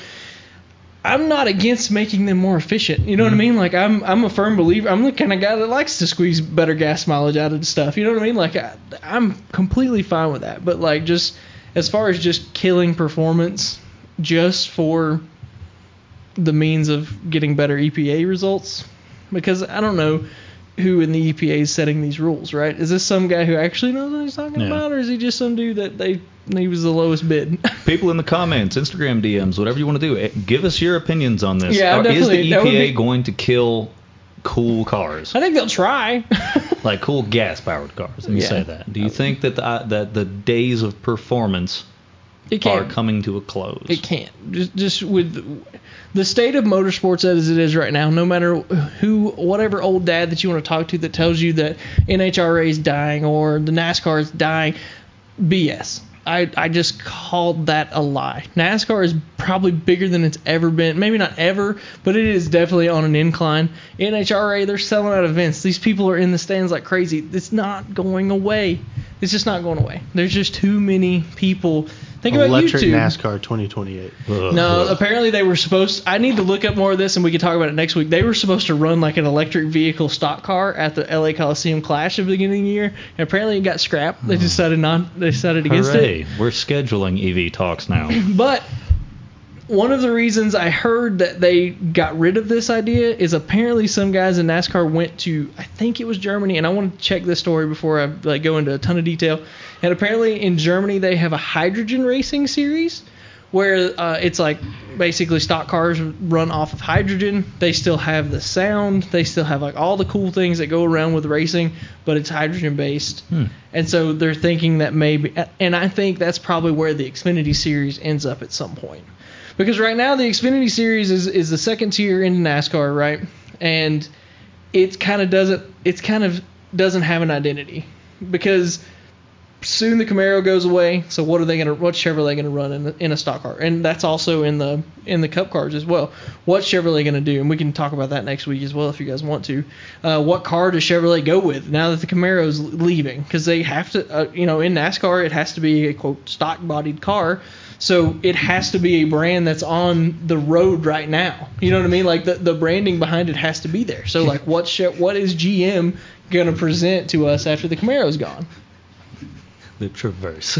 I'm not against making them more efficient. You know what I mean? Like I'm, I'm a firm believer. I'm the kind of guy that likes to squeeze better gas mileage out of the stuff. You know what I mean? Like I, I'm completely fine with that. But like just as far as just killing performance, just for the means of getting better E P A results, because I don't know who in the E P A is setting these rules. Right? Is this some guy who actually knows what he's talking Yeah. about, or is he just some dude that they he was the lowest bid? People in the comments, Instagram D Ms, whatever you want to do, eh, give us your opinions on this. Yeah, Are- is the definitely. That would E P A be- going to kill cool cars, I think they'll try. like cool gas-powered cars? Let me Yeah. say that. Do you think that the, uh, that the days of performance It are can't. coming to a close? It can't. Just, just with the state of motorsports as it is right now, no matter who, whatever old dad that you want to talk to that tells you that N H R A is dying or the NASCAR is dying, B S. I, I just called that a lie. NASCAR is probably bigger than it's ever been. Maybe not ever, but it is definitely on an incline. N H R A, they're selling out events. These people are in the stands like crazy. It's not going away. It's just not going away. There's just too many people. Think about Electric YouTube. NASCAR twenty twenty-eight. Ugh. No, apparently they were supposed. I need to look up more of this, and we can talk about it next week. They were supposed to run like an electric vehicle stock car at the L A Coliseum Clash at the beginning of the year, and apparently it got scrapped. They decided not. They decided against Hooray! it. We're scheduling E V talks now. But one of the reasons I heard that they got rid of this idea is apparently some guys in NASCAR went to, I think it was Germany, and I want to check this story before I like go into a ton of detail. And apparently in Germany they have a hydrogen racing series where uh, it's like basically stock cars run off of hydrogen. They still have the sound, they still have like all the cool things that go around with racing, but it's hydrogen based. Hmm. And so they're thinking that maybe, and I think that's probably where the Xfinity series ends up at some point. Because right now the Xfinity series is, is the second tier in NASCAR, right? And it kind of doesn't it's kind of doesn't have an identity because soon the Camaro goes away. So what are they gonna what's Chevrolet gonna run in the, in a stock car? And that's also in the in the Cup cars as well. What's Chevrolet gonna do? And we can talk about that next week as well if you guys want to. Uh, what car does Chevrolet go with now that the Camaro's leaving? Because they have to, uh, you know, in NASCAR it has to be a quote stock bodied car. So it has to be a brand that's on the road right now. You know what I mean? Like the, the branding behind it has to be there. So like what sh- what is G M going to present to us after the Camaro's gone? The Traverse.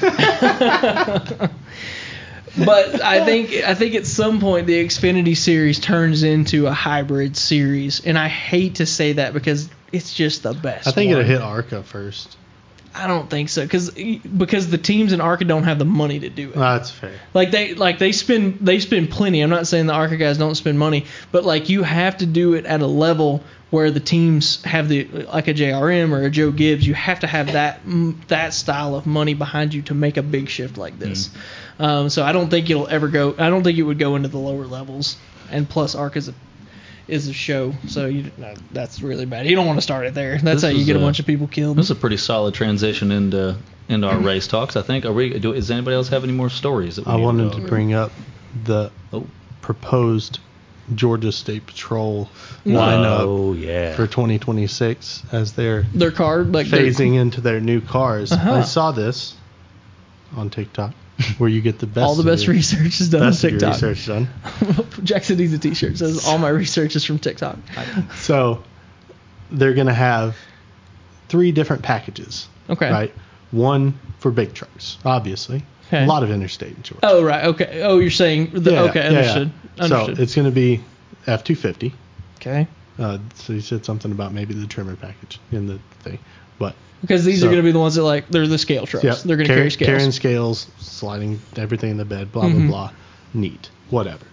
But I think I think at some point the Xfinity series turns into a hybrid series, and I hate to say that because it's just the best. I think one. it'll hit ARCA first. I don't think so, because because the teams in ARCA don't have the money to do it. That's fair. Like they like they spend they spend plenty. I'm not saying the ARCA guys don't spend money, but like you have to do it at a level where the teams have the like a J R M or a Joe Gibbs. You have to have that mm, that style of money behind you to make a big shift like this. Mm. Um, so I don't think it'll ever go. I don't think it would go into the lower levels. And plus ARCA's a is a show, so you no, that's really bad. You don't want to start it there. That's This how you is get a a- bunch of people killed. This is a pretty solid transition into into our race talks. I think. Are we? Do, does anybody else have any more stories? That we I need wanted go to over? bring up the Oh. proposed Georgia State Patrol lineup Oh yeah. for twenty twenty-six as they're Their card, like their- phasing into their new cars. Uh-huh. I saw this on TikTok where you get the best all the of best your, research is done on best of your TikTok. research done. Jackson needs a t-shirt. It says all my research is from TikTok. So they're going to have three different packages. Okay. Right. one for big trucks, obviously. Okay. A lot of interstate in Georgia. Oh, right. Okay. Oh, you're saying the, Yeah, okay, yeah, understood. yeah. Understood. So it's going to be F two fifty. Okay. Uh, so you said something about maybe the trimmer package in the thing, but Because these so, are going to be the ones that like they're the scale trucks. yeah, They're going to carry, carry scales. carrying scales, sliding everything in the bed, blah Mhm. blah blah. Neat, whatever.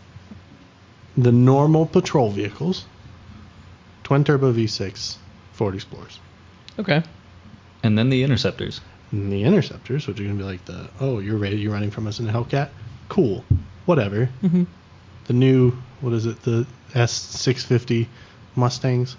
The normal patrol vehicles, twin turbo V six, Ford Explorers, Okay. And then the Interceptors. and the Interceptors, which are going to be like the oh you're ready, you're running from us in a Hellcat, cool, whatever. Mm-hmm. The new what is it, the S six fifty Mustangs,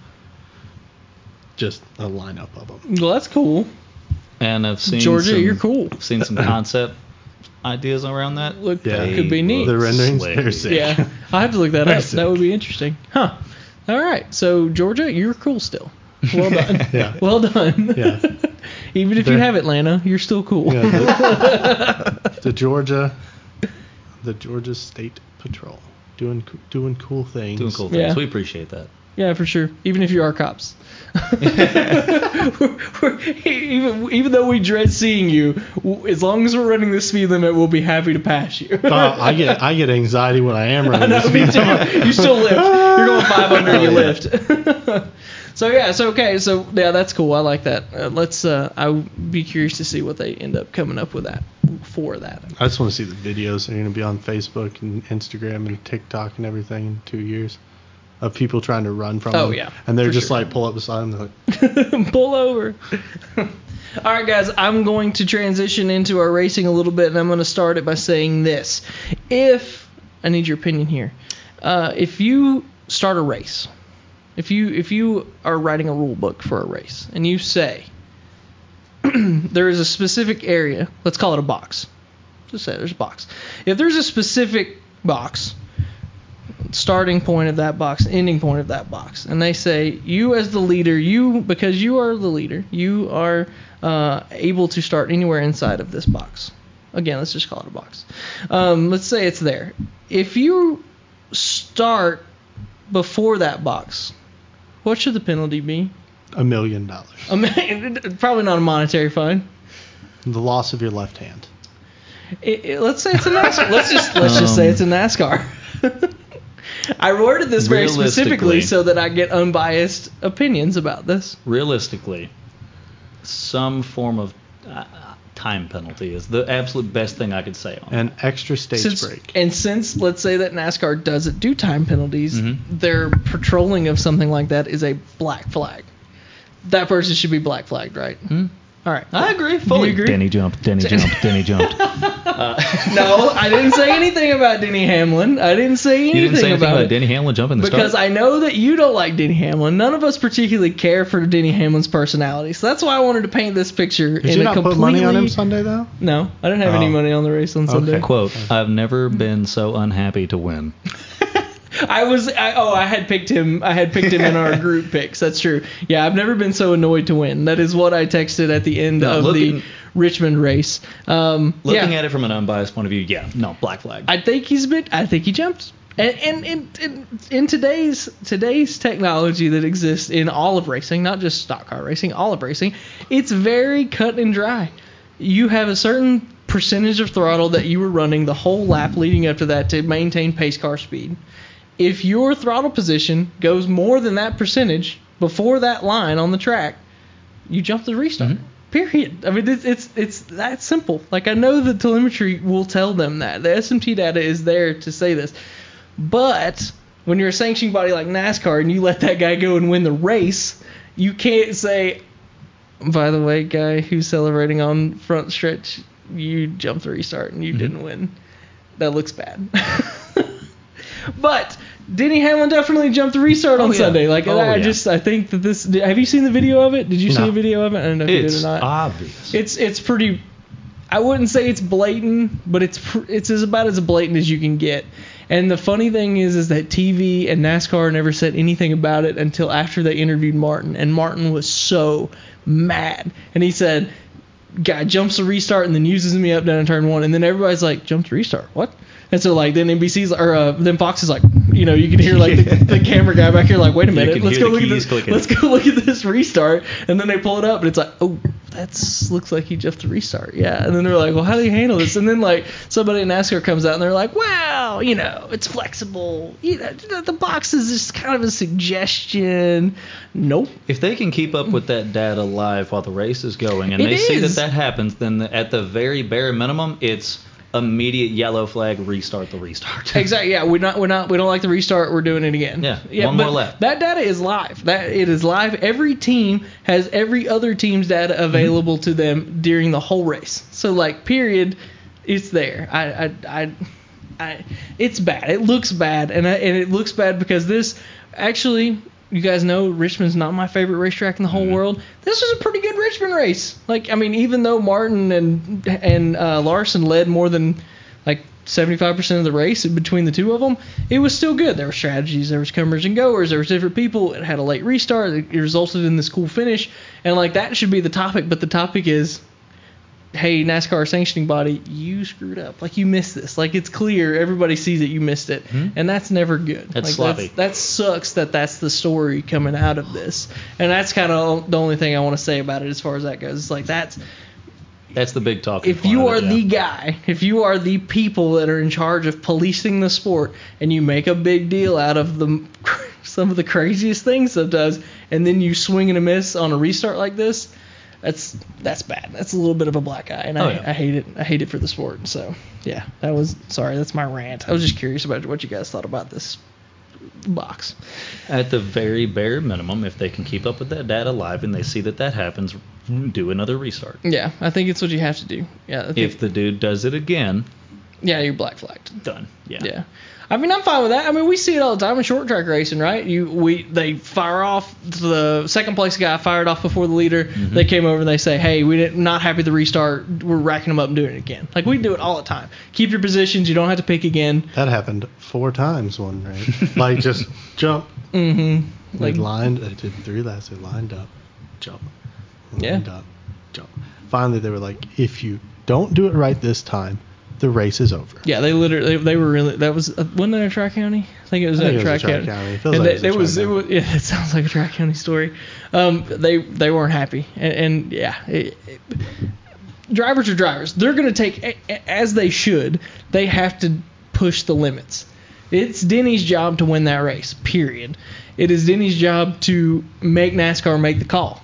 just a lineup of them. Well, that's cool. And I've seen Georgia, some, you're cool. seen some concept ideas around that. Look, Yeah. that could be neat. The renderings, Slick. they're sick. Yeah, I'll have to look that They're up. sick. That would be interesting. Huh. All right. So, Georgia, you're cool still. Well done. Yeah. Well done. Yeah. Even if you They're- have Atlanta, you're still cool. Yeah, the, the Georgia, the Georgia State Patrol, doing co- doing cool things. Doing cool things. Yeah. We appreciate that. Yeah, for sure. Even if you are cops. We're- we're- even even though we dread seeing you, w- as long as we're running the speed limit, we'll be happy to pass you. Uh, I get I get anxiety when I am running. I know, the me speed too. limit. You still lift. You're going five under and you Oh, yeah. lift. So yeah, so okay, so yeah, that's cool. I like that. Uh, let's. Uh, I would be curious to see what they end up coming up with that for that. I just want to see the videos. They're going to be on Facebook and Instagram and TikTok and everything in two years of people trying to run from Oh, them. yeah, And they're for just sure. like pull up beside them. They're like, Pull over. All right, guys, I'm going to transition into our racing a little bit, and I'm going to start it by saying this: if I need your opinion here, uh, if you start a race. If you if you are writing a rule book for a race and you say there is a specific area, let's call it a box. Just say there's a box. If there's a specific box, starting point of that box, ending point of that box, and they say you as the leader, you because you are the leader, you are uh, able to start anywhere inside of this box. Again, let's just call it a box. Um, let's say it's there. If you start before that box, what should the penalty be? a million dollars. I mean, probably not a monetary fine. The loss of your left hand. It, it- let's say it's a NASCAR. let's just let's just say it's a NASCAR. I worded this very specifically Realistically- so that I get unbiased opinions about this. Realistically, some form of uh, time penalty is the absolute best thing I could say on An extra stage Since, break. and since let's say that NASCAR doesn't do time penalties, Mhm. their patrolling of something like that is a black flag. That person should be black flagged, right? Hmm. All right. I agree Do fully. you agree? Denny jumped. Denny jumped. Denny jumped. No, I didn't say anything about Denny Hamlin. I didn't say anything, You didn't say anything about, about, it. Denny Hamlin jumping the Because start? I know that you don't like Denny Hamlin. None of us particularly care for Denny Hamlin's personality. So that's why I wanted to paint this picture Did in you a not completely... put money on him Sunday though? No, I didn't have any Oh. money on the race on Okay. Sunday. Quote, I've never been so unhappy to win. I was I, oh I had picked him I had picked him in our group picks. That's true. Yeah, I've never been so annoyed to win. That is what I texted at the end No, of looking- the Richmond race. Um, Looking yeah, at it from an unbiased point of view, yeah, no, black flag. I think he's been. I think he jumped. And and in, in, in today's today's technology that exists in all of racing, not just stock car racing, all of racing, it's very cut and dry. You have a certain percentage of throttle that you were running the whole lap leading up to that to maintain pace car speed. If your throttle position goes more than that percentage before that line on the track, you jump the restart. Mhm. Period. I mean, it's, it's it's that simple. Like, I know the telemetry will tell them that. The S M T data is there to say this. But when you're a sanctioning body like NASCAR and you let that guy go and win the race, you can't say, by the way, guy who's celebrating on front stretch, you jumped the restart and you Mhm. didn't win. That looks bad. But Denny Hamlin definitely jumped the restart Oh, on yeah. Sunday. Like, Oh, I yeah. just, I think that this. Have you seen the video of it? Did you see No. a video of it? I don't know if you It's did or not. obvious. It's it's pretty. I wouldn't say it's blatant, but it's pr- it's as about as blatant as you can get. And the funny thing is, is that T V and NASCAR never said anything about it until after they interviewed Martin, and Martin was so mad, and he said, "Guy jumps the restart and then uses me up down in turn one," and then everybody's like, "Jump to restart? What?" And so like then N B C's or uh, then Fox is like, you know, you can hear like the, the camera guy back here like, wait a minute, can let's hear go the look at keys this, clicking. let's go look at this restart, and then they pull it up and it's like, oh, that's looks like he just to restart. Yeah. And then they're like, well, how do you handle this? And then like somebody in NASCAR comes out and they're like, well, you know, it's flexible. You know, the box is just kind of a suggestion. Nope. If they can keep up with that data live while the race is going, and It they see that is. that happens, then at the very bare minimum, it's immediate yellow flag, restart the restart. Exactly. Yeah, we're not. We're not. We don't like the restart. We're doing it again. Yeah, Yeah. one but more lap. That data is live. That it is live. Every team has every other team's data available Mm-hmm. to them during the whole race. So like, period, it's there. I. I. I. I it's bad. It looks bad, and I, and it looks bad because this actually. You guys know Richmond's not my favorite racetrack in the whole Mm-hmm. world. This was a pretty good Richmond race. Like, I mean, even though Martin and and uh, Larson led more than like seventy-five percent of the race between the two of them, it was still good. There were strategies, there was comers and goers, there was different people. It had a late restart. It resulted in this cool finish, and like that should be the topic. But the topic is, hey, NASCAR sanctioning body, you screwed up. Like, you missed this. Like, it's clear. Everybody sees that you missed it. Hmm? And that's never good. That's like, sloppy. That's, that sucks that that's the story coming out of this. And that's kind of the only thing I want to say about it as far as that goes. It's like, that's... That's the big talking If point you of are it, the yeah. guy, if you are the people that are in charge of policing the sport, and you make a big deal out of the some of the craziest things it does, and then you swing and a miss on a restart like this, that's that's bad. That's a little bit of a black eye, and Oh, I, yeah. I hate it. I hate it for the sport. So yeah, that was sorry. That's my rant. I was just curious about what you guys thought about this box. At the very bare minimum, if they can keep up with that data live and they see that that happens, do another restart. Yeah, I think it's what you have to do. Yeah, I think, If the dude does it again, yeah, you're black flagged. done. Yeah. Yeah. I mean, I'm fine with that. I mean, we see it all the time in short track racing, right? You, we, they fire off the second place guy fired off before the leader. Mm-hmm. They came over and they say, "Hey, we didn't not happy with the restart. We're racking them up and doing it again." Like, we do it all the time. Keep your positions. You don't have to pick again. That happened four times one race. Like, just jump. Mm-hmm. They Like, lined. They did three laps. They lined up, jump, lined Yeah. up, jump. Finally, they were like, if you don't do it right this time, the race is over. yeah, they literally they, they were really that was uh, wasn't that a Tri County? I think it was I at think it was Tri a Tri County. It feels And like they- it was a it was Tri it was yeah, it sounds like a Tri County story. Um, they they weren't happy, and, and yeah, it, it, drivers are drivers. They're gonna take a- a- as they should. They have to push the limits. It's Denny's job to win that race. Period. It is Denny's job to make NASCAR make the call.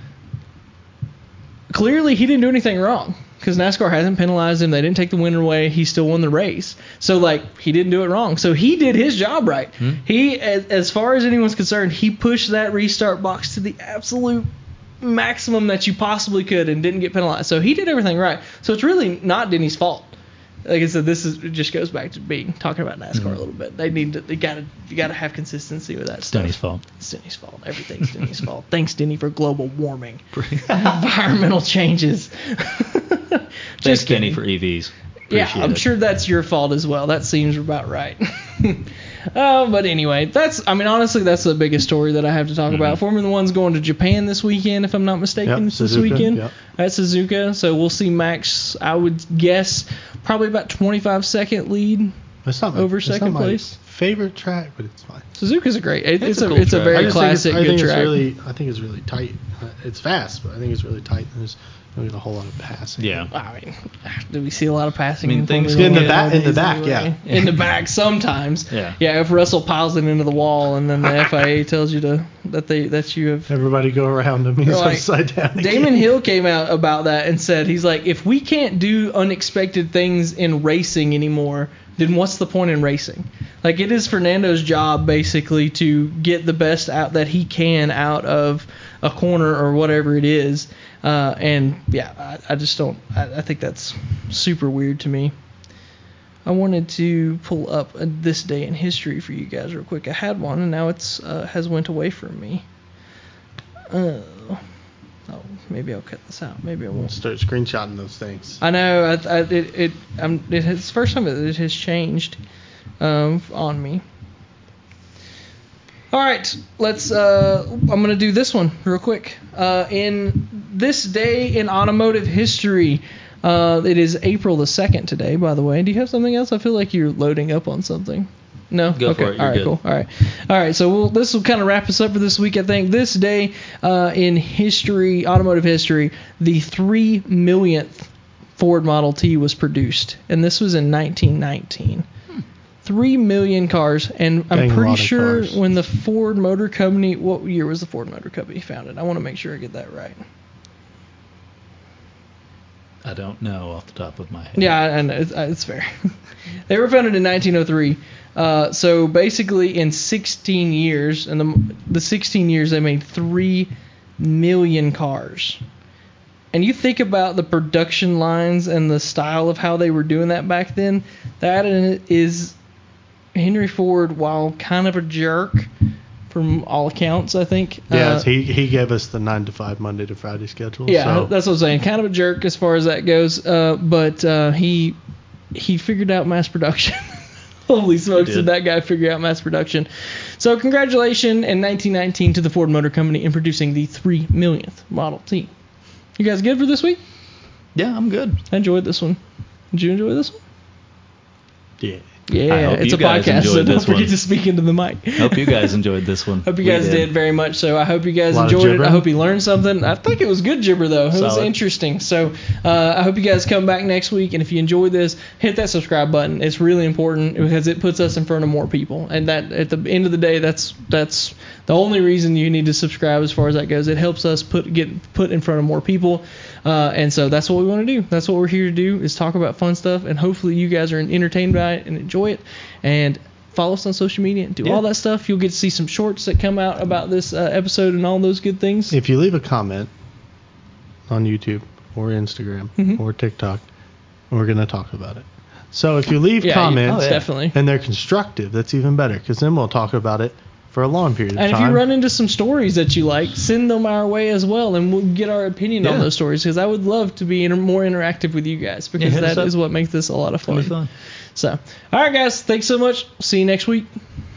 Clearly, he didn't do anything wrong because NASCAR hasn't penalized him. They didn't take the winner away. He still won the race. So, like, he didn't do it wrong. So, he did his job right. Hmm. He, as, as far as anyone's concerned, he pushed that restart box to the absolute maximum that you possibly could and didn't get penalized. So, he did everything right. So, it's really not Denny's fault. Like I said, this is it just goes back to being talking about NASCAR Mhm. a little bit. They need to, they gotta, you gotta have consistency with that It's stuff. Denny's fault. It's Denny's fault. Everything's Denny's fault. Thanks, Denny, for global warming, environmental changes. Thanks, Just Denny, kidding. for E Vs. Yeah, Appreciate I'm it. sure that's your fault as well. That seems about right. Oh, but anyway, that's, I mean, honestly, that's the biggest story that I have to talk about. Mhm. Formula One's going to Japan this weekend, if I'm not mistaken, Yep, this Suzuka, weekend. yep. At Suzuka. So we'll see Max, I would guess, probably about twenty-five second lead. It's not my, Over it's second not my place? favorite track, but it's fine. Suzuka's a great, it, It's it's, a a, cool it's a track. very I just classic, think it's, I good think track. it's really, I think it's really tight. Uh, It's fast, but I think it's really tight. There's not a whole lot of passing. Yeah. I mean, do we see a lot of passing? I mean, in things Formula In the One back- in the nowadays back, anyway? yeah. In the back sometimes. Yeah. Yeah, if Russell piles it into the wall and then the F I A tells you to that they that you have. Everybody go around him. He's They're like- upside down. Damon again. Hill came out about that and said he's like, if we can't do unexpected things in racing anymore, then what's the point in racing? Like, it is Fernando's job basically to get the best out that he can out of a corner or whatever it is. Uh, and yeah, I, I just don't. I, I think that's super weird to me. I wanted to pull up a, this day in history for you guys real quick. I had one and now it's uh, has went away from me. Uh, oh, maybe I'll cut this out. Maybe I won't. Start screenshotting those things. I know. I, I, it it um it has, it's the first time it, it has changed um on me. All right, let's. Uh, I'm gonna do this one real quick. Uh, in this day in automotive history, uh, it is April the second today. By the way, do you have something else? I feel like you're loading up on something. No? Go okay. for it. All You're right, good. cool. All right. All right, so we'll, this will kind of wrap us up for this week, I think. This day uh, in history, automotive history, the three millionth Ford Model T was produced, and this was in nineteen nineteen. Three million cars, and I'm Dang, a pretty lot of sure cars. when the Ford Motor Company, what year was the Ford Motor Company founded? I want to make sure I get that right. I don't know off the top of my head. Yeah, I, I know. It's, uh, it's fair. They were founded in nineteen oh three. Uh, so basically, in sixteen years, and the the sixteen years, they made three million cars. And you think about the production lines and the style of how they were doing that back then. That is Henry Ford, while kind of a jerk from all accounts, I think. Yeah, uh, he he gave us the nine to five Monday to Friday schedule. Yeah, so. that's what I'm saying. Kind of a jerk as far as that goes. Uh, but uh, he he figured out mass production. Holy smokes, He did. did that guy figure out mass production. So congratulations in nineteen nineteen to the Ford Motor Company in producing the three millionth Model T. You guys good for this week? Yeah, I'm good. I enjoyed this one. Did you enjoy this one? Yeah. Yeah, I hope it's you a guys podcast, so enjoyed don't this forget one. to speak into the mic. Hope you guys enjoyed this one. Hope you We guys did. very much. So I hope you guys Lot of enjoyed it. I gibbering. hope you learned something. I think it was good gibber though. It was Solid. interesting. So uh, I hope you guys come back next week. And if you enjoyed this, hit that subscribe button. It's really important because it puts us in front of more people. And that at the end of the day, that's that's the only reason you need to subscribe as far as that goes. It helps us put get put in front of more people. Uh, and so that's what we want to do. That's what we're here to do is talk about fun stuff. And hopefully you guys are entertained by it and enjoy it. And follow us on social media and do Yeah. all that stuff. You'll get to see some shorts that come out about this uh, episode and all those good things. If you leave a comment on YouTube or Instagram Mhm. or TikTok, we're going to talk about it. So if you leave Yeah, you- comments oh, yeah. definitely. and they're constructive, that's even better because then we'll talk about it for a long period of And if time. you run into some stories that you like, send them our way as well, and we'll get our opinion on Yeah. those stories because I would love to be inter- more interactive with you guys because hit us that up. is what makes this a lot of It'll fun. be fun. So, all right, guys, thanks so much. See you next week.